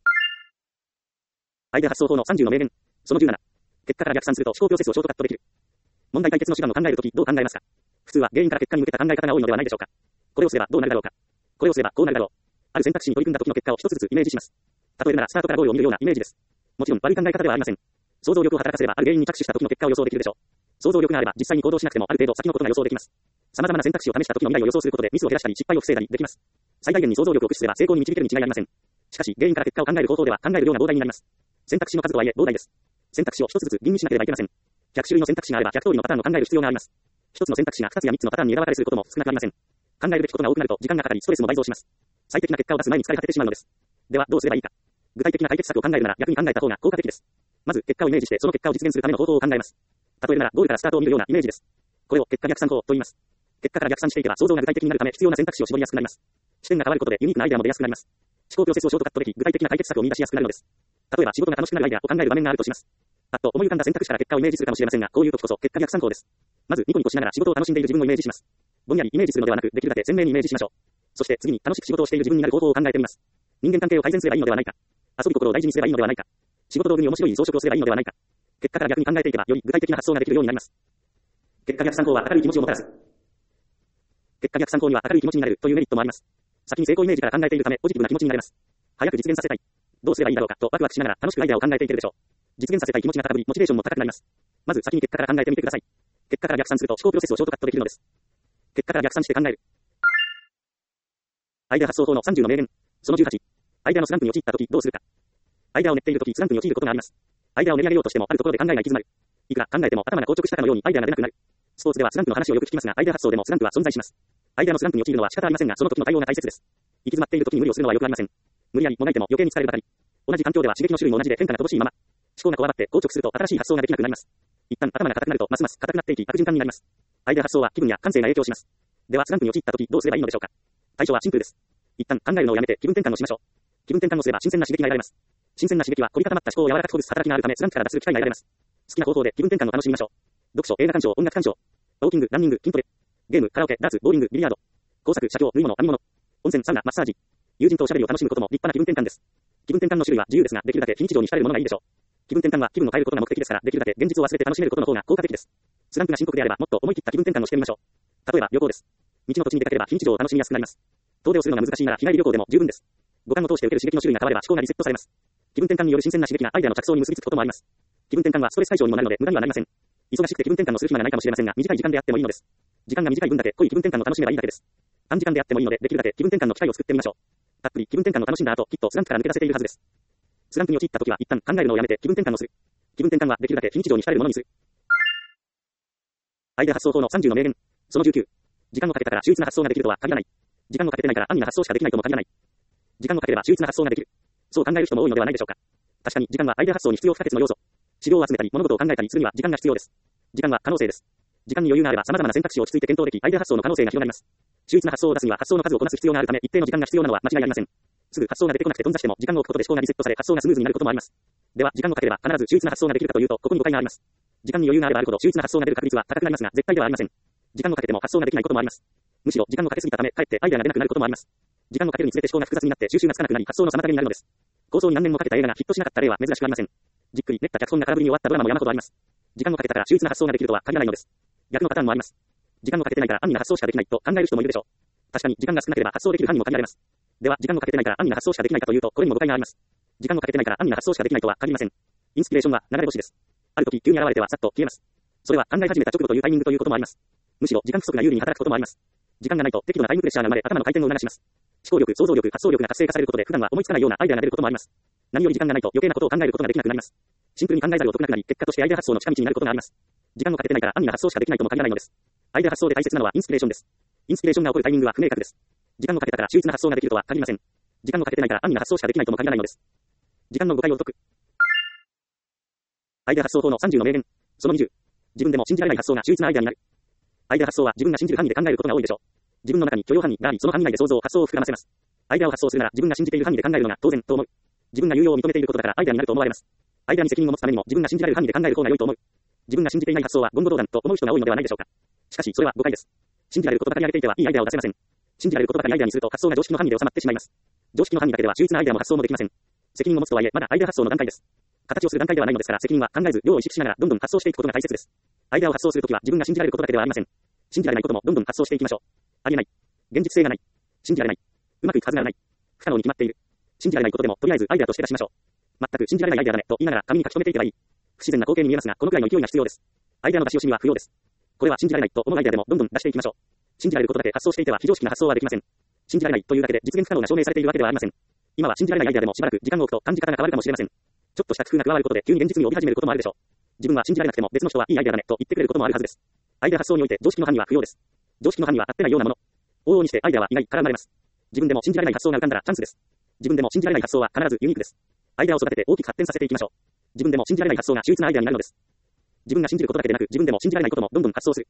アイデア発想法のさんじゅうの名言。そのじゅうなな。結果から逆算すると思考プロセスをショートカットできる。問題解決の手段を考えるときどう考えますか。普通は原因から結果に向けた考え方が多いのではないでしょうか。これをすればどうなるだろうか。これをすればこうなるだろう。ある選択肢に取り組んだ時の結果を一つずつイメージします。例えるならスタートからゴールを見るようなイメージです。もちろん悪い考え方ではありません。想像力を働かせればある原因に着手した時の結果を予想できるでしょう。想像力があれば実際に行動しなくてもある程度先のことが予想できます。様々な選択肢を試した時の未来を予想することでミスを減らしたり失敗を防いだりできます。最大限に想像力を駆使すれば成功に導けるに違いありません。しかし原因から結果を考える方法では考える量が膨大になります。選択肢の数とはいえ膨大です。選択肢を一つずつ吟味しなければいけません。ひゃく種類の選択肢があればひゃく通りのパターンを考える必要があります。一つの選択肢がふたつやみっつのパターンに枝分かれすることも少なくありません。考えるべきことが多くなると時間がかかりストレスも倍増します。最適な結果を出す前に疲れ果ててしまうのです。ではどうすればいいか。具体的な解決策を考えるなら逆に考えた方が効果的です。まず結果をイメージしてその結果を実現するための方法を考えます。例えるならゴールからスタートを見るようなイメージです。これを結果逆算法と言います。結果から逆算していけば想像が具体的になるため必要な選択肢を絞りやすくなります。視点が変わることでユニークなアイデアも出やすくなります。思考プロセスをショートカットでき具体的な解決策を見出しやすくなるのです。例えば仕事が楽しくなるアイデアを考える場面があるとします。パッと思い浮かんだ選択肢から結果をイメージするかもしれませんがこういう時こそ結果逆算法です。まずニコニコしながら仕事を楽しんでいる自分をイメージします。ぼんやりイメージするのではなくできるだけ鮮明にイメージしましょう。そして次に楽しく仕事をしている自分になる方法を考えてみます。人間関係を改善すればいいのではないか。遊び心を大事にすればいいのではないか。仕事道具に面白い装飾をすればいいのではないか。結果から逆に考えていけばより具体的な発想ができるようになります。結果逆算法は明るい気持ちをもたらす。結果逆算法には明るい気持ちになれるというメリットもあります。先に成功イメージから考えているためポジティブな気持ちになれます。早く実現させたい。どうすればいいだろうかとワクワクしながら楽しくアイデアを考えていけるでしょう。実現させたい気持ちが高ぶりモチベーションも高くなります。まず先に結果から考えてみてください。結果から逆算すると思考プロセスをショートカットできるのです。結果から逆算して考える。アイデア発想法のさんじゅうの名言。そのじゅうはち。アイデアのスランプに陥った時どうするか。アイデアを練っている時スランプに陥ることがあります。アイデアを練り上げようとしてもあるところで考えが行き詰まる。いくら考えても頭が硬直したかのようにアイデアが出なくなる。スポーツではスランプの話をよく聞きますがアイデア発想でもスランプは存在します。アイデアのスランプに陥るのは仕方ありませんがその時の対応が大切です。行き詰まっている時に無理をするのはよくありません。無理やりもがいても余計に疲れるばかり。同じ環境では刺激の種類も同じで変化が乏しいまま。思考がこわばって硬直すると新しい発想ができなくなります。一旦頭が硬くなるとますます硬くなっていき悪循環になります。アイデア発想は気分や感性が影響します。ではスランプに陥った時どうすればいいのでしょうか。対処はシンプルです。一旦考えるのをやめて気分転換をしましょう。気分転換をすれば新鮮な刺激が得られます。新鮮な刺激は凝り固まった思考を柔らかくほぐす働きがあるためスランプから脱する機会が得られます。好きな方法で気分転換を楽しみましょう。読書、映画鑑賞、音楽鑑賞、ウォーキング、ランニング、筋トレ、ゲーム、カラオケ、ダーツ、ボーリング、ビリヤード、工作、写経、縫い物、編み物、温泉、サウナ、マッサージ、友人とおしゃべりを楽しむことも立派な気分転換です。気分転換の種類は自由ですができるだけ非日常にしたいものがいいでしょう。気分転換は気分を変えることが目的ですからできるだけ現実を忘れて楽しめることの方が効果的です。スランプが深刻であればもっと思い切った気分転換をしてみましょう。例えば旅行です。道の土地に出かければ非日常を楽しみやすくなります。遠出をするのが難しいなら日帰り旅行でも十分です。五感を通して受ける刺激の種類が変われば思考がリセットされます。気分転換による新鮮な刺激がアイデアの着想に結びつくこともあります。気分転換はストレス解消にもなるので無駄にはなりません。忙しくて気分転換のする暇がないかもしれませんが短い時間であってもいいのです。時間が短い分だけ濃い気分転換を楽しめばいいだけです。短時間であってもいいのでできるだけ気分転換の機会を作ってみましょう。たっぷり気分転換を楽しんだ後きっとスランプから抜け出せているはずです。スランプに陥った時は一旦考えるのをやめて気分転換をする。気分転換はできるだけ非日常にしたいものにする。アイデア発想法のさんじゅうの名言。そのじゅうきゅう。 時間をかけたから秀逸な発想ができるとは限らない。時間をかけてないから安易な発想しかできないとも限らない。時間をかければ秀逸な発想ができる。そう考える人も多いのではないでしょうか。確かに時間はアイデア発想に必要不可欠の要素。資料を集めたり物事を考えたりするには時間が必要です。時間は可能性です。時間に余裕があれば様々な選択肢を落ち着いて検討でき、アイデア発想の可能性が広がります。秀逸な発想を出すには発想の数をこなす必要があるため、一定の時間が必要なのは間違いありません。すぐ発想が出てこなくて頓挫しても、時間を置くことで思考がリセットされ、発想がスムーズになることもあります。では、時間をかければ必ず秀逸な発想ができるかというと、ここに誤解があります。時間に余裕があればあるほど秀逸な発想が出る確率は高くなりますが、絶対ではありません。時間をかけても発想ができないこともあります。むしろ時間をかけすぎたため、かえってアイデアが出なくなることもあります。時間をかけるにつれて思考が複雑になって収集がつかなくなり、発想の妨げになるのです。構想に何年もかけた映画がヒットしなかった例は珍しくありません。じっくり練った脚本が空振りに終わったドラマも山ほどあります。時間をかけたから秀逸な発想ができるとは限らないのです。逆のパターンもあります。時間をかけてないから安易な発想しかできないと考える人もいるでしょう。確かに時間が少なければ発想できる範囲も限られます。では時間をかけてないから安易な発想しかできないかというと、これにも誤解があります。時間をかけてないから安易な発想しかできないとは限りません。インスピレーションは流れ星です。ある時急に現れてはさっと消えます。それは考え始めた直後というタイミングということもあります。むしろ時間不足が有利に働くこともあります。時間がないと適度なタイムプレッシャーが生まれ、頭の回転を促します。思考力、想像力、発想力が活性化されることで普段は思いつかないようなアイデアが出ることもあります。何より時間がないと余計なことを考えることができなくなります。シンプルに考えざるを得なくなり、結果としてアイデア発想の近道になることがあります。時間をかけてないから安易な発想しかできないとも限らないのです。アイデア発想で大切なのはインスピレーションです。インスピレーションが起こるタイミングは不明確です。時間をかけたから秀逸な発想ができるとは限りません。時間をかけてないから安易な発想しかできないとも限らないのです。時間の誤解を解く。アイデア発想法のさんじゅうの名言。そのにじゅう。自分でも信じられない発想が秀逸なアイデアになる。アイデア発想は自分が信じる範囲で考えることが多いでしょう。自分の中に許容範囲があり、その範囲内で想像、発想を膨らませます。アイデアを発想するなら自分が信じている範囲で考えるのが当然と思う。自分が有用を認めていることだからアイデアになると思われます。アイデアに責任を持つためにも自分が信じられる範囲で考える方が良いと思う。自分が信じていない発想は言語道断と思う人が多いのではないでしょうか。しかしそれは誤解です。信じられることばかり上げていてはいいアイデアを出せません。信じられることばかりアイデアにすると発想が常識の範囲で収まってしまいます。常識の範囲だけでは秀逸なアイデアも発想もできません。責任を持つとはいえまだアイデア発想の段階です。形をする段階ではないのですから、責任は考えず量を意識しながらどんどん発想していくことが大切です。アイデアを発想するときは自分が信じられることだけではありません。信じられないこともどんどん発想していきましょう。ありえない。現実性がない。信じられない。うまくいくはずがない。不可能に決まっている。信じられないことでもとりあえずアイデアとして出しましょう。全く信じられないアイデアだねと言いながら紙に書き留めていけばいい。不自然な光景に見えますが、このくらいの勢いが必要です。アイデアの出し惜しみは不要です。これは信じられないと思うアイデアでもどんどん出していきましょう。信じられることだけ発想していては非常識な発想はできません。信じられないというだけで実現不可能が証明されているわけではありません。今は信じられないアイデアでもしばらく時間を置くと感じ方が変わるかもしれません。ちょっとした工夫が加わることで急に現実に帯び始めることもあるでしょう。自分は信じられなくても別の人はいいアイデアだねと言ってくれることもあるはずです。アイデア発想において常識の範囲は不要です。常識の範囲は合ってないようなもの。往々にしてアイデアは意外から生まれます。自分でも信じられない発想が浮かんだらチャンスです。自分でも信じられない発想は必ずユニークです。アイデアを育てて大きく発展させていきましょう。自分でも信じられない発想が秀逸なアイデアになるのです。自分が信じることだけでなく自分でも信じられないこともどんどん発想する。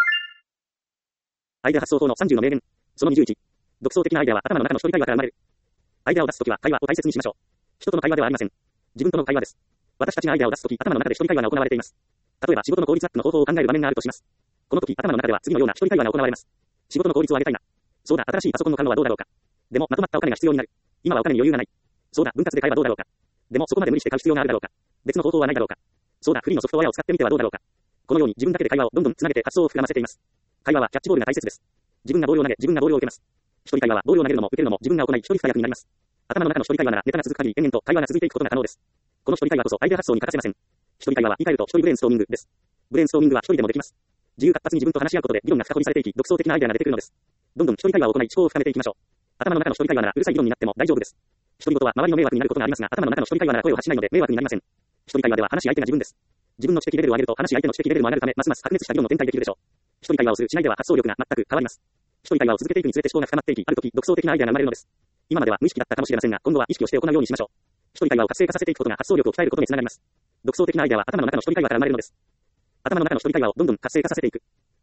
アイデア発想法のさんじゅうの名言。そのにじゅういち。独創的なアイデアは頭の中の一人会話から生まれる。アイデアを出すときは会話を大切にしましょう。人との会話ではありません。自分との会話です。私たちがアイデアを出すとき、頭の中で一人会話が行われています。例えば仕事の効率アップの方法を考える場面があるとします。この時、頭の中では次のような一人会話が行われます。仕事の効率を上げたいな。そうだ、新しいパソコンの買うのはどうだろうか。でも、まとまったお金が必要になる。今はお金に余裕がない。そうだ、分割で買えばどうだろうか。でも、そこまで無理して買う必要があるだろうか。別の方法はないだろうか。そうだ、フリーのソフトウェアを使ってみてはどうだろうか。このように自分だけで会話をどんどんつなげて発想を膨らませています。会話はキャッチボールが大切です。自分がボールを投げ、自分がボールを受けます。一人会話はボールを投げるのも受けるのも自分が行い、一人二役になります。頭の中の一人会話ならネタが続く限り延々と会話が続いていくことが可能です。この一人会話こそアイデア発想に欠かせません。一人会話は言い換えると一人ブレインストーミングです。ブレインストーミングは一人でもできます。自由活発に自分と話し合うことで議論が深掘りされていき、独創的なアイデアが出てくるのです。どんどん一人会話を行い、思考を深めていきましょう。頭の中の一人会話ならうるさい議論になっても大丈夫です。一人言は周りの迷惑になることがありますが、頭の中の一人会話なら声を発しないので迷惑になりません。一人会話では話し相手が自分です。自分の知的レベルを上げると話し相手の知的レベルも上がるため、ますます白熱した議論の展開できるでしょう。一人会話をするしないでは発想力が全く変わります。一人会話を続けていくにつれて思考が深まっていき、ある時独創的なアイデアが生まれるのです。今までは無意識だったかもしれませんが、今度は意識をして行うようにしましょう。一人会話を活性化させていくことが発想力を鍛えることにつながります。独創的なアイデアは頭の中の一人会話から生まれるのです。頭の中の一人会話をどんどん活性化させていく。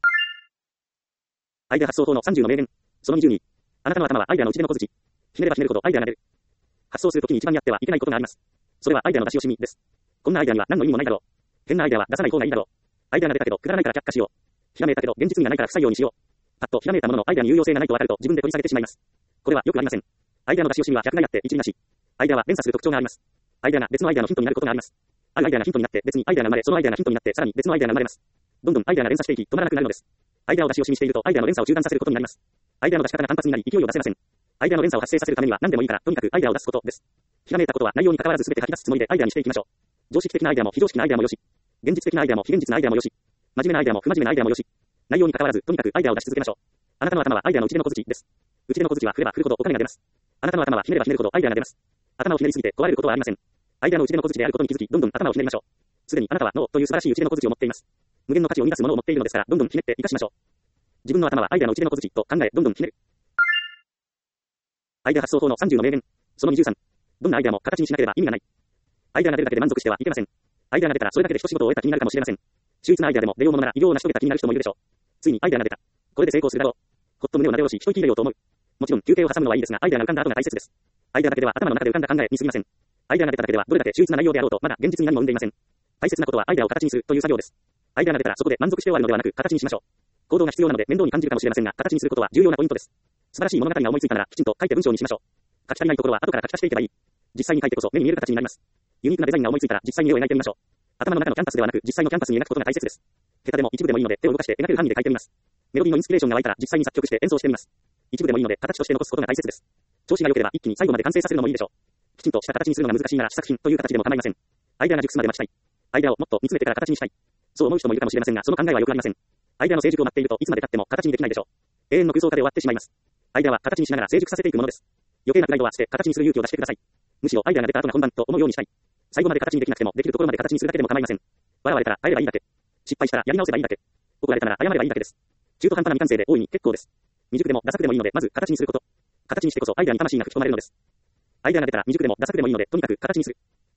アイデア発想法のさんじゅうの名言。そのにじゅうに。あなたの頭はアイデアの打ち出の小槌。ひねればひねるほどアイデアが出る。発想するときに一番やってはいけないことがあります。それはアイデアの出し惜しみです。こんなアイデアには何の意味もないだろう。変なアイデアは出さない方がいいだろう。アイデアが出たけどくだらないから却下しよう。ひらめいたけど現実味がないから不採用にしよう。パッとひらめいたもののアイデアに有用性がないと分かると自分で取り下げてしまいます。これはよくありません。アイデアの出し惜しみは逆があって一理なし。アイデアは連鎖する特徴があります。アイデアが別のアイデアのヒントになることがあります。あるアイデアがヒントになって別にアイデアが生まれ、そのアイデアがヒントになってさらに別のアイデアが生まれます。どんどんアイデアが連鎖していき止まらなくなるのです。アイデアを出し惜しみしているとアイデアの連鎖を中断させることになります。アイデアの出し方が単発になり勢いを出せません。アイデアの連鎖を発生させるためには何でもいいからとにかくアイデアを出すことです。ひらめいたことは内容に関わらず全て吐き出すつもりでアイデアにしていきましょう。常識的なアイデアも非常識なアイデアもよし、現実的なアイデアも非現実なアイデアもよし、真面目なアイデアも不真面目なアイデアもよし、内容に関わらずとにかくアイデアを出し続けましょう。あなたの頭はアイデアの打ち出の小槌です。打ち出の小槌は振れば振るほどお金が出ます。あなたの頭はひねればひねるほどアイデアが出ます。頭をひねりすぎて壊れることはありません。アイデアの打ち出の小槌であることに気づき、どんどん頭をひねりましょう。すでにあなたは脳という素晴らしい打ち出の小槌を持っています。無限の価値を生み出すものを持っているのですから、どんどんひねって生かしましょう。 自分の頭はアイデアの打ち出の小槌と考え、どんどんひねる。アイデア発想法のさんじゅうの名言。そのにじゅうさん。どんなアイデアも形にしなければ意味がない。アイデアが出るだけで満足してはいけません。アイデアが出たらそれだけで一仕事を終えた気になるかもしれません。秀逸なアイデアでも出ようものなら偉業を成し遂げた気になる人もいるでしょう。ついにアイデアが出た。これで成功するだろう。ほっと胸をなで下ろし一息入れようと思う。もちろん休憩を挟むのはいいですが、アイデアが浮かんだ後が大切です。アイデアだけでは頭の中で浮かんだ考えに過ぎません。アイデアが出ただけではどれだけ秀逸な内容であろうとまだ現実に何も生んでいません。大切なことはアイデアを形にするという作業です。アイデアが出たらそこで満足して終わるのではなく形にしましょう。行動が必要なので面倒に感じるかもしれませんが、形にすることは重要なポイントです。素晴らしい物語が思いついたならきちんと書いて文章にしましょう。書き足りないところは後から書き足していけばいい。実際に書いてこそ目に見える形になります。ユニークなデザインが思いついたら実際に絵を描いてみましょう。頭の中のキャンパスではなく実際のキャンパスに描くことが大切です。下手でも一部でもいいので手を動かして描ける範囲で描いてみます。メロディーのインスピレーションが湧いたら実際に作曲して演奏してみます。一部でもいいので形として残すことが大切です。調子が良ければ一気に最後まで完成させるのもいいでしょう。きちんとした形にするのが難しいなら試作品という形でも構いません。アイデアが熟すまで待ちたい。アイデアをもっと見つめてから形にしたい。そう思う人もいるかもしれませんが、その考えはよくありません。アイデアの成熟を待っているといつまで経っても形にできないでしょう。永遠の空想化で終わってしまいます。アイデアは形にしながら成熟させていくものです。余計なプライドは捨て形にする勇気を出してください。むしろアイデアが出た後が本番と思うようにしたい。最後まで形にできなくてもできるところまで形にするだけでも構いません。笑われたら耐えればいいだけ。失敗したらやり直せばいいだけ。怒られたなら謝ればいいだけです。中途半端な未完成で大いに結構です。未熟でもダサくでもいいのでまず形にすること。形にしてこそアイデアに魂が吹き込まれるのです。アイデアが出たら未熟でもダサくでもいいのでとにかく形にする。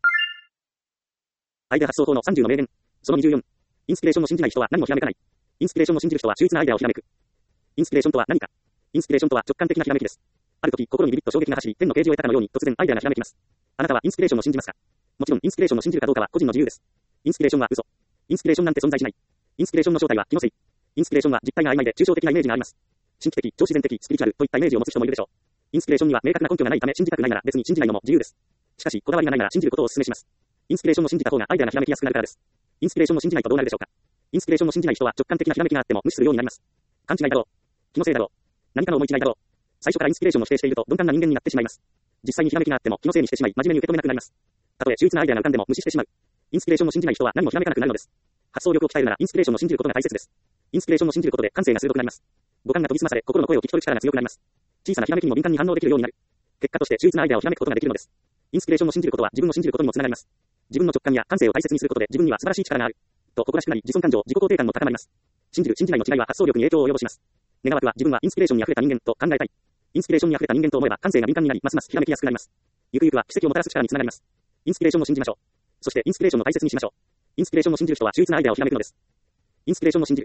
アイデア発想法のさんじゅうの名言。そのにじゅうよん。インスピレーションを信じない人は何もひらめかない。インスピレーションを信じる人は秀逸なアイデアをひらめく。インスピレーションとは何か。インスピレーションとは直感的なひらめきです。ある時心にビビッと衝撃が走り天の啓示を得たかのように突然アイデアがひらめきます。あなたはインスピレーションを信じますか？もちろんインスピレーションを信じるかどうかは個人の自由です。インスピレーションは嘘。インスピレーションなんて存在しない。インスピレーションの正体は気のせい。インスピレーションは実体が曖昧で抽象的なイメージがあります。神秘的、超自然的、スピリチュアルといったイメージを持つ人もいるでしょう。インスピレーションには明確な根拠がないため信じたくないなら別に信じないのも自由です。しかしこだわりがないなら信じることをお勧めします。インスピレーションを信じた方がアイデアがひらめきやすくなるからです。インスピレーションを信じないとどうなるでしょうか。インスピレーションを信じない人は直感的なひらめきがあっても無視するようになります。勘違いだろう。気のせいだろう。何かの思い違いだろう。最初からインスピレーションを否定していると鈍感な人間になってしまいます。実際にひらめきがあっても気のせいにしてしまい真面目に受け止めなくなります。たとえ秀逸なアイデアが浮かんでも無視してしまう。インスピレーションを信じない人は何もひらめかなくなるのです。発想力を鍛えるならインスピレーションを信じることが大切です。インスピレーションを信じることで感性が鋭くなります。五感が研ぎ澄まされ心の声を聞き取る力が強くなります。小さなひらめきにも敏感に反応できるようになる。結果として秀逸なアイデアをひらめくことができるのです。インスピレーションを信じることは自分を信じることにもつながります。自分の直感や感性を大切にすることで自分には素晴らしい力がある。と誇らしくなり自尊感情、自己肯定感も高まります。信じる信じないの違いは発想力に影響を及ぼします。願わくは自分はインスピレーションに溢れた人間と考えたい。インスピレーションに溢れた人間と思えば感性が敏感になりますますひらめきやすくなります。ゆくゆくは奇跡をもたらす力につながります。インスピレーションを信じましょう。そしてインスピレーションを大切にしましょう。インスピレーションを信じる人は秀逸なアイデアをひらめくのです。インスピレーションを信じる。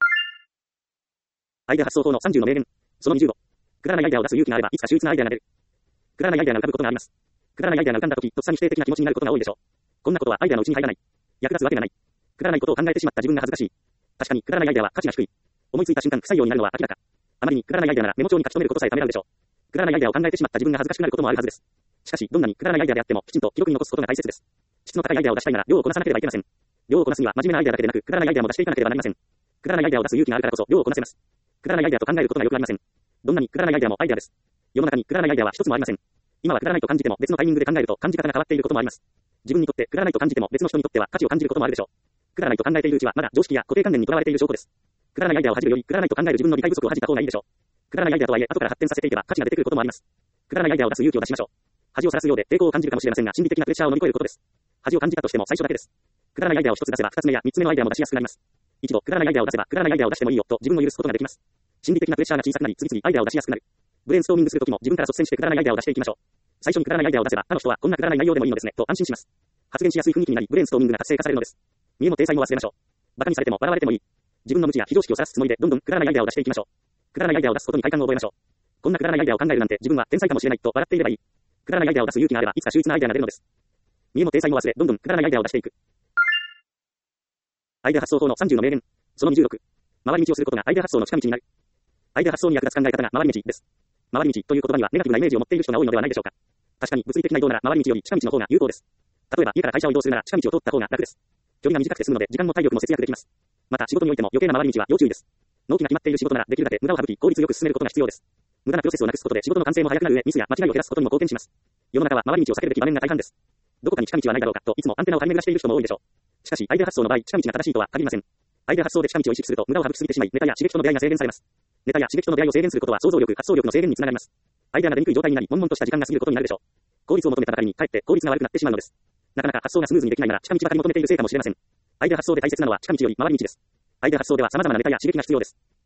アイデア発想法のさんじゅうの名言。そのにじゅうご。くだらないアイデアを出す勇気があればいつか秀逸なアイデアが出る。くだらないアイデアが浮かぶことがあります。くだらないアイデアが浮かんだとき、とっさに否定的な気持ちになることが多いでしょう。こんなことはアイデアのうちに入らない。役立つわけがない。くだらないことを考えてしまった自分が恥ずかしい。確かにくだらないアイデアは価値が低い。思いついた瞬間臭いようになるのは明らか。あまりにくだらないアイデアならメモ帳に書き留めることさえためらうでしょう。くだらないアイデアを考えてしまった自分が恥ずかしくなることもあるはずです。しかしどんなにくだらないアイデアであってもきちんと記録に残すことが大切です。質の高いアイデアを出したいなら量をこなさなければいけません。量をこなすには真面目なアイデアだけでなくくだらないアイデアも出していかなければなりません。くだらないアイデアを出す勇気があるからこそ量をこなせます。くだらないアイデアと考えることがよくありません。どんなにくだらないアイデアもアイデアです。世の中にくだらないアイデアは一つもありません。今はくだらないと感じても別のタイミングで考えると感じ方が変わっていることもあります。自分にとってくだらないと感じても別の人にとっては価値を感じることもあるでしょう。くだらないと考えているうちはまだ常識や固定観念にとらわれている証拠です。くだらないアイデアを恥じるよりくだらないと考える自分の理解不足を恥じた方がいいでしょう。くだらないアイデアとはいえ後から発展させていけば価値が出てくることもあります。くだらないアイデアを出す勇気を出しましょう。恥をさらすようで抵抗を感じるかもしれませんが心理的なプレッシャーを乗り越えることです。恥を感じたとしても最初だけです。くだらないアイデアを一つ出せば二つ目や三つ目のアイデアも出しやすくなります。一度くだらないアイデアを出せばくだらないアイデアを出してもいいよと自分を許すことができます。心理的なプレッシャーが小さくなり次々アイデアを出しやすくなる。ブレインストーミングするときも自分から率先してくだらないアイデアを出していきましょう。最初にくだらないアイデアを出せばあの人はこんなくだらない内容でもいいのですねと安心します。発言しやすい雰囲気になりブレインストーミングが活性化されるのです。見栄も体裁も忘れましょう。バカにされても笑われてもいい。自分の無知や非常識を晒すつもりでどんどんくだらないアイデアを出していきましょう。くだらないアイデアを出すことに快感を覚えましょう。こんなくだらないアイデアを考えるなんて自分は天才かもしれないと笑っていればいい。くだらないアイデアを出す勇気があればいつか秀逸なアイデアが出るのです。見栄も体裁も忘れどんどんくだらないアイデアを出していく。アイデア発想法のさんじゅうの名言。そのにじゅうろく。回り道をすることがアイデア発想の近道になる。アイデア発想に役立つ考え方が回り道です。回り道という言葉にはネガティブなイメージを持っている人が多いのではないでしょうか。確かに物理的な移動なら回り道より近道の方が有効です。例えば家から会社を移動するなら近道を通った方が楽です。距離が短くて済むので時間も体力も節約できます。また仕事においても余計な回り道は要注意です。納期が決まっている仕事ならできるだけ無駄を省き効率よく進めることが必要です。無駄なプロセスをなくすことで仕事の完成も早くなる上ミスや間違いを減らすことにも貢献します。世の中は回り道を避けるべき場面が大半です。どこかに近道はないだろうかといつもアンテナを張り巡らしている人も多いでしょう。しかしアイデア発想の場合近道が正しいとは限りません。アイデア発想で近道を意識すると無駄を省きすぎてしまいネタや刺激との出会いが制限されます。ネタや刺激との出会いを制限することは想像力、発想力の制限につながります。アイデアが出にくい状態になり悶々とした時間が過ぎることになるでしょう。効率を求めたばかりにかえって効率が悪くなってしまうのです。なかなか発想がスムーズにできないなら近道ばかり求めているせいかもしれません。アイデア発想で大切なのは近道より回り道です。アイデア発想では様々なネタや刺激が必要です。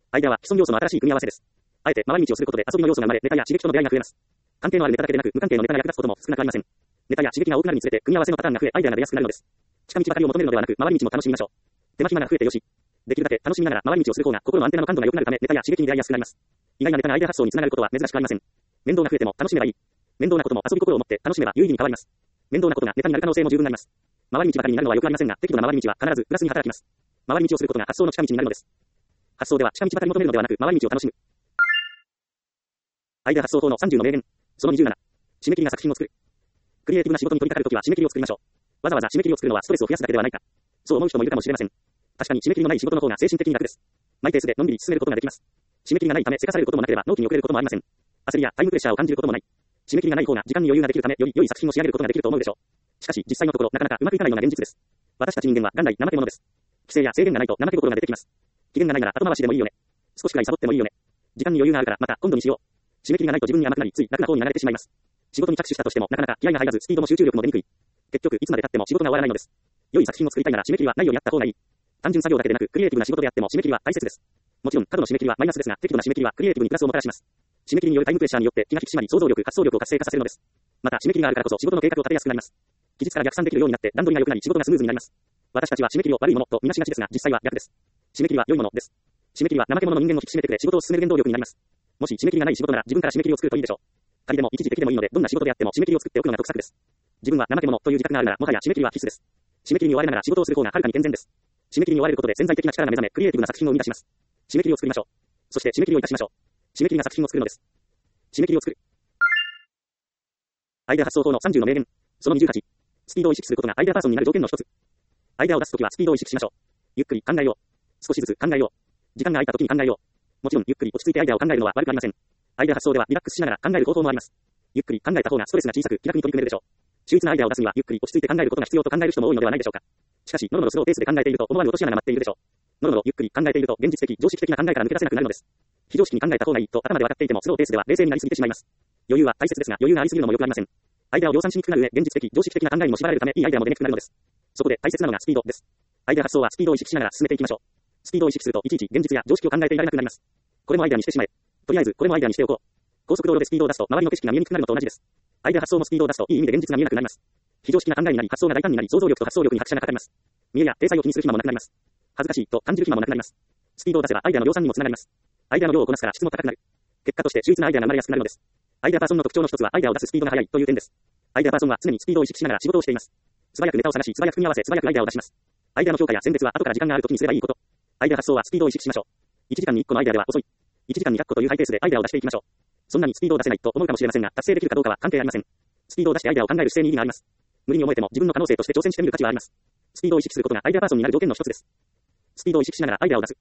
アイデアは既存要素の新しい組み合わせです。あえて回り道をすることで遊びの要素が生まれ、ネタや刺激との出会いが増えます。関係のあるネタだけでなく、無関係のネタが役立つことも少なくありません。ネタや刺激が多くなるにつれて、組み合わせのパターンが増え、アイデアが出やすくなるのです。近道ばかりを求めるのではなく、回り道も楽しみましょう。手間暇が増えてよし。できるだけ楽しみながら回り道をする方が心のアンテナの感度が良くなるため、ネタや刺激に出会いやすくなります。意外なネタがアイデア発想につながることは珍しくありません。面倒が増えても楽しめばいい。面倒なことも遊び心を持って楽しめば有意義に変わります。面倒なことがネタになる可能性も十分あります。回り道ばかりになるのはよくありませんが、適度な回り道は必ずプラスに働きます。回り道をすることが発想の近道になるのです。発想では近道ばかり求めるのではなく、回り道を楽しむ。アイデア発想法のさんじゅうの名言。そのにじゅうなな。締め切りな作品を作る。クリエイティブな仕事に取り掛かるときは締め切りを作りましょう。わざわざ締め切りを作るのはストレスを増やすだけではないか。そう思う人もいるかもしれません。確かに締め切りのない仕事の方が精神的に楽です。マイペースでのんびり進めることができます。締め切りがないためせかされることもなければ納期に遅れることもありません。焦りやタイムプレッシャーを感じることもない。締め切りがない方が時間に余裕ができるため、より良い作品を仕上げることができると思うでしょう。しかし実際のところなかなかうまくいかないのが現実です。私たち人間は元来怠け者です。規制や制限がないと怠け心が出てきます。期限がないなら後回しでもいいよね。少しくらいサボってもいいよね。時間に余裕があるからまた今度にしよう。締め切りがないと自分に甘くなり、つい楽な方に流れてしまいます。仕事に着手したとしてもなかなか気合が入らず、スピードも集中力も出にくい。結局いつまで経っても仕事が終わらないのです。良い作品を作りたいなら締め切りはないようにやった方がいい。単純作業だけでなくクリエイティブな仕事であっても締め切りは大切です。もちろん過度の締め切りはマイナスですが、適度な締め切りはクリエイティブにプラスをもたらします。締め切りによるタイムプレッシャーによって気が引き締まり、想像力、発想力を活性化させるのです。また締め切りがあるからこそ仕事の計画を立てやすくなります。期日から逆算できるようになって段取りが良くなり仕事がスムーズになります。私たちは締め切りを悪いものとみなしがちですが、実際は逆です。締め切りは良いものです。締め切りは怠け者の人間を引き締めてくれ仕事を進める原動力になります。もし締め切りがない仕事なら自分から締め切りを作るといいでしょう。仮でも一時的でもいいので、どんな仕事であっても締め切りを作っておくのが得策です。自分は怠け者という自覚があるならもはや締め切りは必須です。締め切りに追われながら仕事をする方がはるかに健全です。締め切りに追われることで潜在的な力が目覚め、クリエイティブな作品を生み出します。締め切りを作りましょう。そして締め切りをいたしましょう。締め切りが作品を作るのです。締め切りを作る。アイデア発想法のさんじゅうの名言。そのにじゅうはち。スピードを意識することがアイデアパーソンになる条件の一つ。アイデアを出すときはスピードを意識しましょう。ゆっくり考えよう。少しずつ考えよう。時間が空いたときに考えよう。もちろんゆっくり落ち着いてアイデアを考えるのは悪くありません。アイデア発想ではリラックスしながら考える方法もあります。ゆっくり考えた方がストレスが小さく気楽に取り組めるでしょう。秀逸なアイデアを出すにはゆっくり落ち着いて考えることが必要と考える人も多いのではないでしょうか。しかし、ノロノロスローペースで考えていると思わぬ落とし穴が待っているでしょう。ノロノロゆっくり考えていると現実的、常識的な考えから抜け出せなくなるのです。非常識に考えた方がいいと頭で分かっていてもスローペースでは冷静になりすぎてしまいます。余裕は大切ですが余裕がありすぎるのも良くありません。アイデアを量産しにくくなる上、現実的、常識的な考えにも縛られるためいいアイデアも出にくくなるのです。そこで大切なのがスピードです。アイデア発想はスピードを意識しながら進めていきましょう。スピードを意識するといちいち現実や常識を考えていられなくなります。これもアイデアにしてしまえ。とりあえずこれもアイデアにしておこう。高速道路でスピードを出すと周りの景色が見えにくくなるのと同じです。アイデア発想もスピードを出すといい意味で現実が見えなくなります。非常識な考えになり発想が大胆になり想像力と発想力に拍車がかかります。見えや体裁を気にする暇もなくなります。恥ずかしいと感じる暇もなくなります。スピードを出せばアイデアの量産にもつながります。アイデアの量をこなすから質も高くなる。結果として秀逸なアイデアが生まれやすくなるのです。アイデアパーソンの特徴の一つはアイデアを出すスピードが速いという点です。アイデアパーソンは常にスピードを意識しながら仕事をしています。素早くネタを探し、素早く組み合わせ、素早くアイデアを出します。アイデアの評価や選別は後から時間があるときにすればいいこと。アイデア発想はスピードを意識しましょう。いちじかんにいっこのアイデアでは遅い。いちじかんにひゃっこというハイペースでアイデアを出していきましょう。そんなにスピードを出せないと思うかもしれませんが、達成できるかどうかは関係ありません。スピードを出してアイデアを考える姿勢に意義があります。無理に思えても自分の可能性として挑戦してみる価値はあります。スピードを意識することがアイデアパーソンになる条件の一つです。スピードを意識しながらアイデアを出す。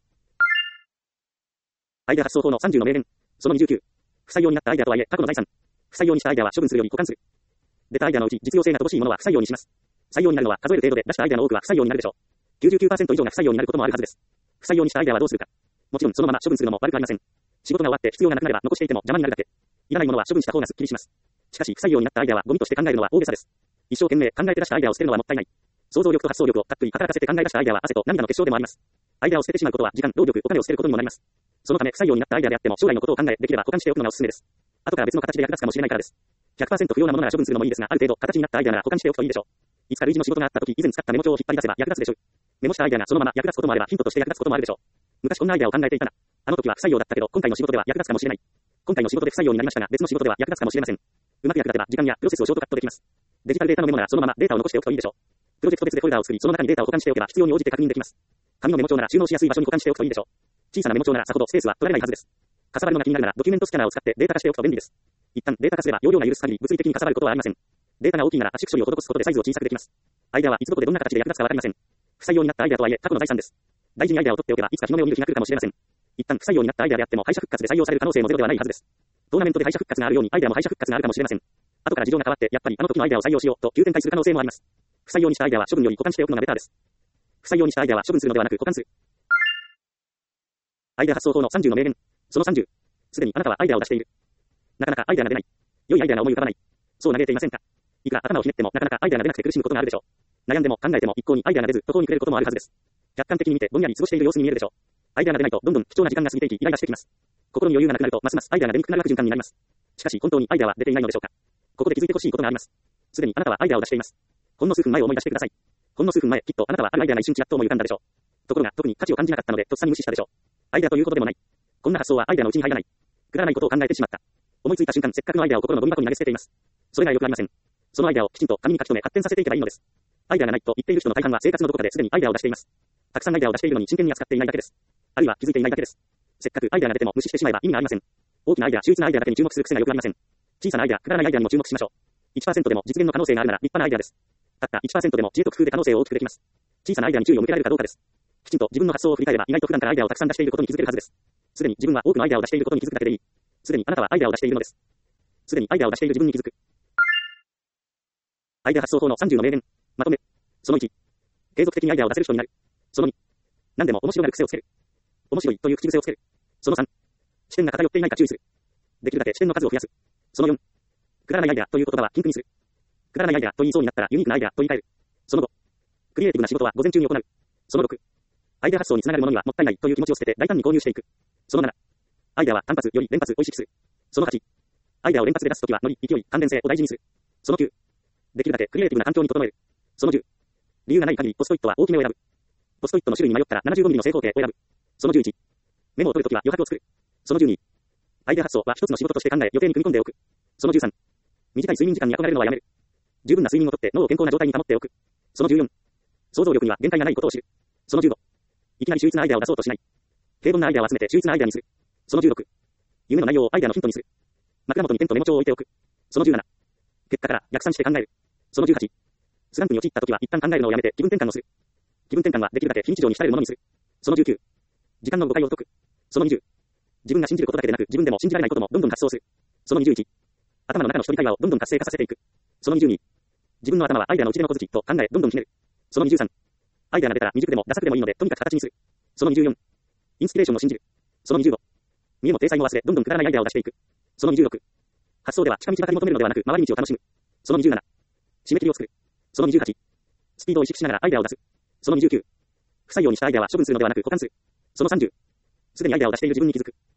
アイデア発想法のさんじゅうの名言。そのにじゅうきゅう。不採用になったアイデアとはいえ過去の財産。不採用にしたアイデアは処分するより保管する。出たアイデアのうち実用性が乏しいものは不採用にします。採用になるのは数える程度で出したアイデアの多くは不採用になるでしょう。きゅうじゅうきゅうパーセント 以上が不採用になることもあるはずです。不採用にしたアイデアはどうするか。もちろんそのまま処分するのも悪くありません。仕事が終わって必要がなくなれば残していても邪魔になるだけ。いらないものは処分した方がスッキリします。しかし不採用になったアイデアはゴミとして考えるのは大げさです。一生懸命考えて出したアイデアを捨てるのはもったいない。想像力と発想力をたっぷり働かせて考え出したアイデアは汗と涙の結晶でもあります。アイデアを捨ててしまうことは時間、労力、お金を捨てることにもなります。そのため不採用になったアイデアであっても将来のことを考えできれば保管しておくのがおすすめです。後から別の形で役立つかもしれないからです。ひゃくパーセント 不要なものなら処分するのもいいですが、ある程度形になったアイデアなら保管しておくといいでしょう。いつか類似の仕事があった時、以前使ったメモ帳を引っ張り出せば役立つでしょう。メモしたアイデアがそのまま役立つこともあればヒントとして役立つこともあるでしょう。昔こんなアイデアを考えていたな。あの時は不採用だったけど今回の仕事では役立つかもしれない。今回の仕事で不採用になりましたが別の仕事では役立つかもしれません。うまく役立てば時間やプロセスをショートカットできます。デジタルデータのメモならそのままデータを残しておくといいでしょう。プロジェクト別でフォルダを作りその中にデータを保管しておけば必要に応じて確認できます。紙のメモ帳なら収納しやすい場所に保管しておくといいでしょう。小さなメモ帳ならさほどスペースは取られないはずです。かさばるのが気になるならドキュメントスキャナーを使ってデータ化しておくと便利です。一旦データ化すれば容量が許す限り物理的にかさばることはありません。データが大きいなら圧縮処理を施すことでサイズを小さくできます。アイデアはいつどこでどんな形で役立つかわかりません。不採用になったアイデアとはいえ過去の財産です。大事にアイデアを取っておけばいつか日の目を見る日が来るかもしれません。一旦不採用になったアイデアであっても敗者復活で採用される可能性もゼロではないはずです。トーナメントで敗者復活があるようにアイデアも敗者復活があるかもしれません。後から事情が変わってやっぱりあの時のアイデアを採用しようと急展開する可能性もあります。不採用にしたアイデアは処分より保管しておくのがベターです。不採用にしたアイデアは処分するのではなく保管する。アイデア発想法のさんじゅうの名言。そのさんじゅう。すでにあなたはアイデアを出している。なかなかアイデアが出ない。良いアイデアが思い浮かばない。そう嘆いていませんか。いくら頭をひねってもなかなかアイデアが出なくて苦しむことがあるでしょう。悩んでも考えても一向にアイデアが出ず途方に暮れることもあるはずです。客観的に見てぼんやり過ごしている様子に見えるでしょう。 アイデアが出ないと、どんどん貴重な時間が過ぎていき、イライラしてきます。心に余裕がなくなると、ますますアイデアが出にくくなる悪循環になります。しかし、本当にアイデアは出ていないのでしょうか。ここで気づいてほしいことがあります。すでにあなたはアイデアを出しています。ほんの数分前を思い出してください。ほんの数分前、きっとあなたはあるアイデアが一瞬ちらっと思い浮かんだでしょう。ところが、特に価値を感じなかったので、とっさに無視したでしょう。アイデアということでもない。こんな発想はアイデアのうちに入らない。くだらないことを考えてしまった。思いついた瞬間、せっかくのアイデアを心のゴミ箱に投げ捨てています。それが良くありません。そのアイデアをきちんと紙に書き留め発展させていけばいいのです。アイデアがないと言っている人の大半は生活のどこかですでにアイデアを出しています。たくさんアイデアを出しているのに真剣に扱っていないだけです。あるいは気づいていないだけです。せっかくアイデアが出ても無視してしまえば意味がありません。大きなアイデア、秀逸なアイデアだけに注目する癖が良くありません。小さなアイデア、くだらないアイデアにも注目しましょう。いちパーセント でも実現の可能性があるなら立派なアイデアです。たった いちパーセント でも知恵と工夫で可能性を大きくできます。小さなアイデアに注意を向けられるかどうかです。きちんと自分の発想を振り返れば意外と普段からアイデアをたくさん出していることに気づけるはずです。すでに自分は多くのアイデアを出していることに気づくだけでいい。すでにあなたはアイデアを出しているのです。すでにアイデアを出している自分に気づく。アイデア発想法のさんじゅうの名言。まとめ。そのいち。継続的にアイデアを出せる人になる。そのに。何でも面白がる癖をつける。面白いという口癖をつける。そのさん。視点が偏っていないか注意する。できるだけ視点の数を増やす。そのよん。くだらないアイデアという言葉は禁句にする。くだらないアイデアと言いそうになったらユニークなアイデアと言い換える。そのご。クリエイティブな仕事は午前中に行う。そのろく。アイデア発想につながるものにはもったいないという気持ちを捨てて大胆に購入していく。そのなな。アイデアは単発より連発を意識する。そのはち。アイデアを連発で出すときはノリ、勢い、関連性を大事にする。そのきゅう。できるだけクリエイティブな環境に整える。そのじゅう。理由がない限りポストイットは大きめを選ぶ。ポストイットの種類に迷ったら ななじゅうごミリ の正方形を選ぶ。そのじゅういち。メモを取るときは余白を作る。そのじゅうに。アイデア発想は一つの仕事として考え予定に組み込んでおく。そのじゅうさん。短い睡眠時間に憧れるのはやめる。十分な睡眠をとって脳を健康な状態に保っておく。そのじゅうよん。想像力には限界がないことを知る。そのじゅうご。いきなり秀逸なアイデアを出そうとしない。平凡なアイデアを集めて秀逸なアイデアにする。そのじゅうろく。夢の内容をアイデアのヒントにする。枕元にペンとメモ帳を置いておく。そのじゅうなな。結果から逆算して考える。そのじゅうはち。スランプに陥った時は一旦考えるのをやめて気分転換をする。気分転換はできるだけ非日常に浸れるものにする。そのじゅうきゅう。時間の誤解を解く。そのにじゅう。自分が信じることだけでなく自分でも信じられないこともどんどん発想する。そのにじゅういち。頭の中の一人会話をどんどん活性化させていく。そのにじゅうに。自分の頭はアイデアの打ち出の小槌と考えどんどんひねる。そのにじゅうさん。アイデアが出たら未熟でもダサくでもいいのでとにかく形にする。そのにじゅうよん。インスピレーションを信じる。そのにじゅうご。見栄も体裁も忘れどんどんくだらないアイデアを出していく。そのにじゅうろく。発想では近道ばかり求めるのではなく回り道を楽しむ。そのにじゅうなな。締め切りを作る。そのにじゅうはち。スピードを意識しながらアイデアを出す。そのにじゅうきゅう。不採用にしたアイデアは処分するのではなく保管する。そのさんじゅう。すでにアイデアを出している自分に気づく。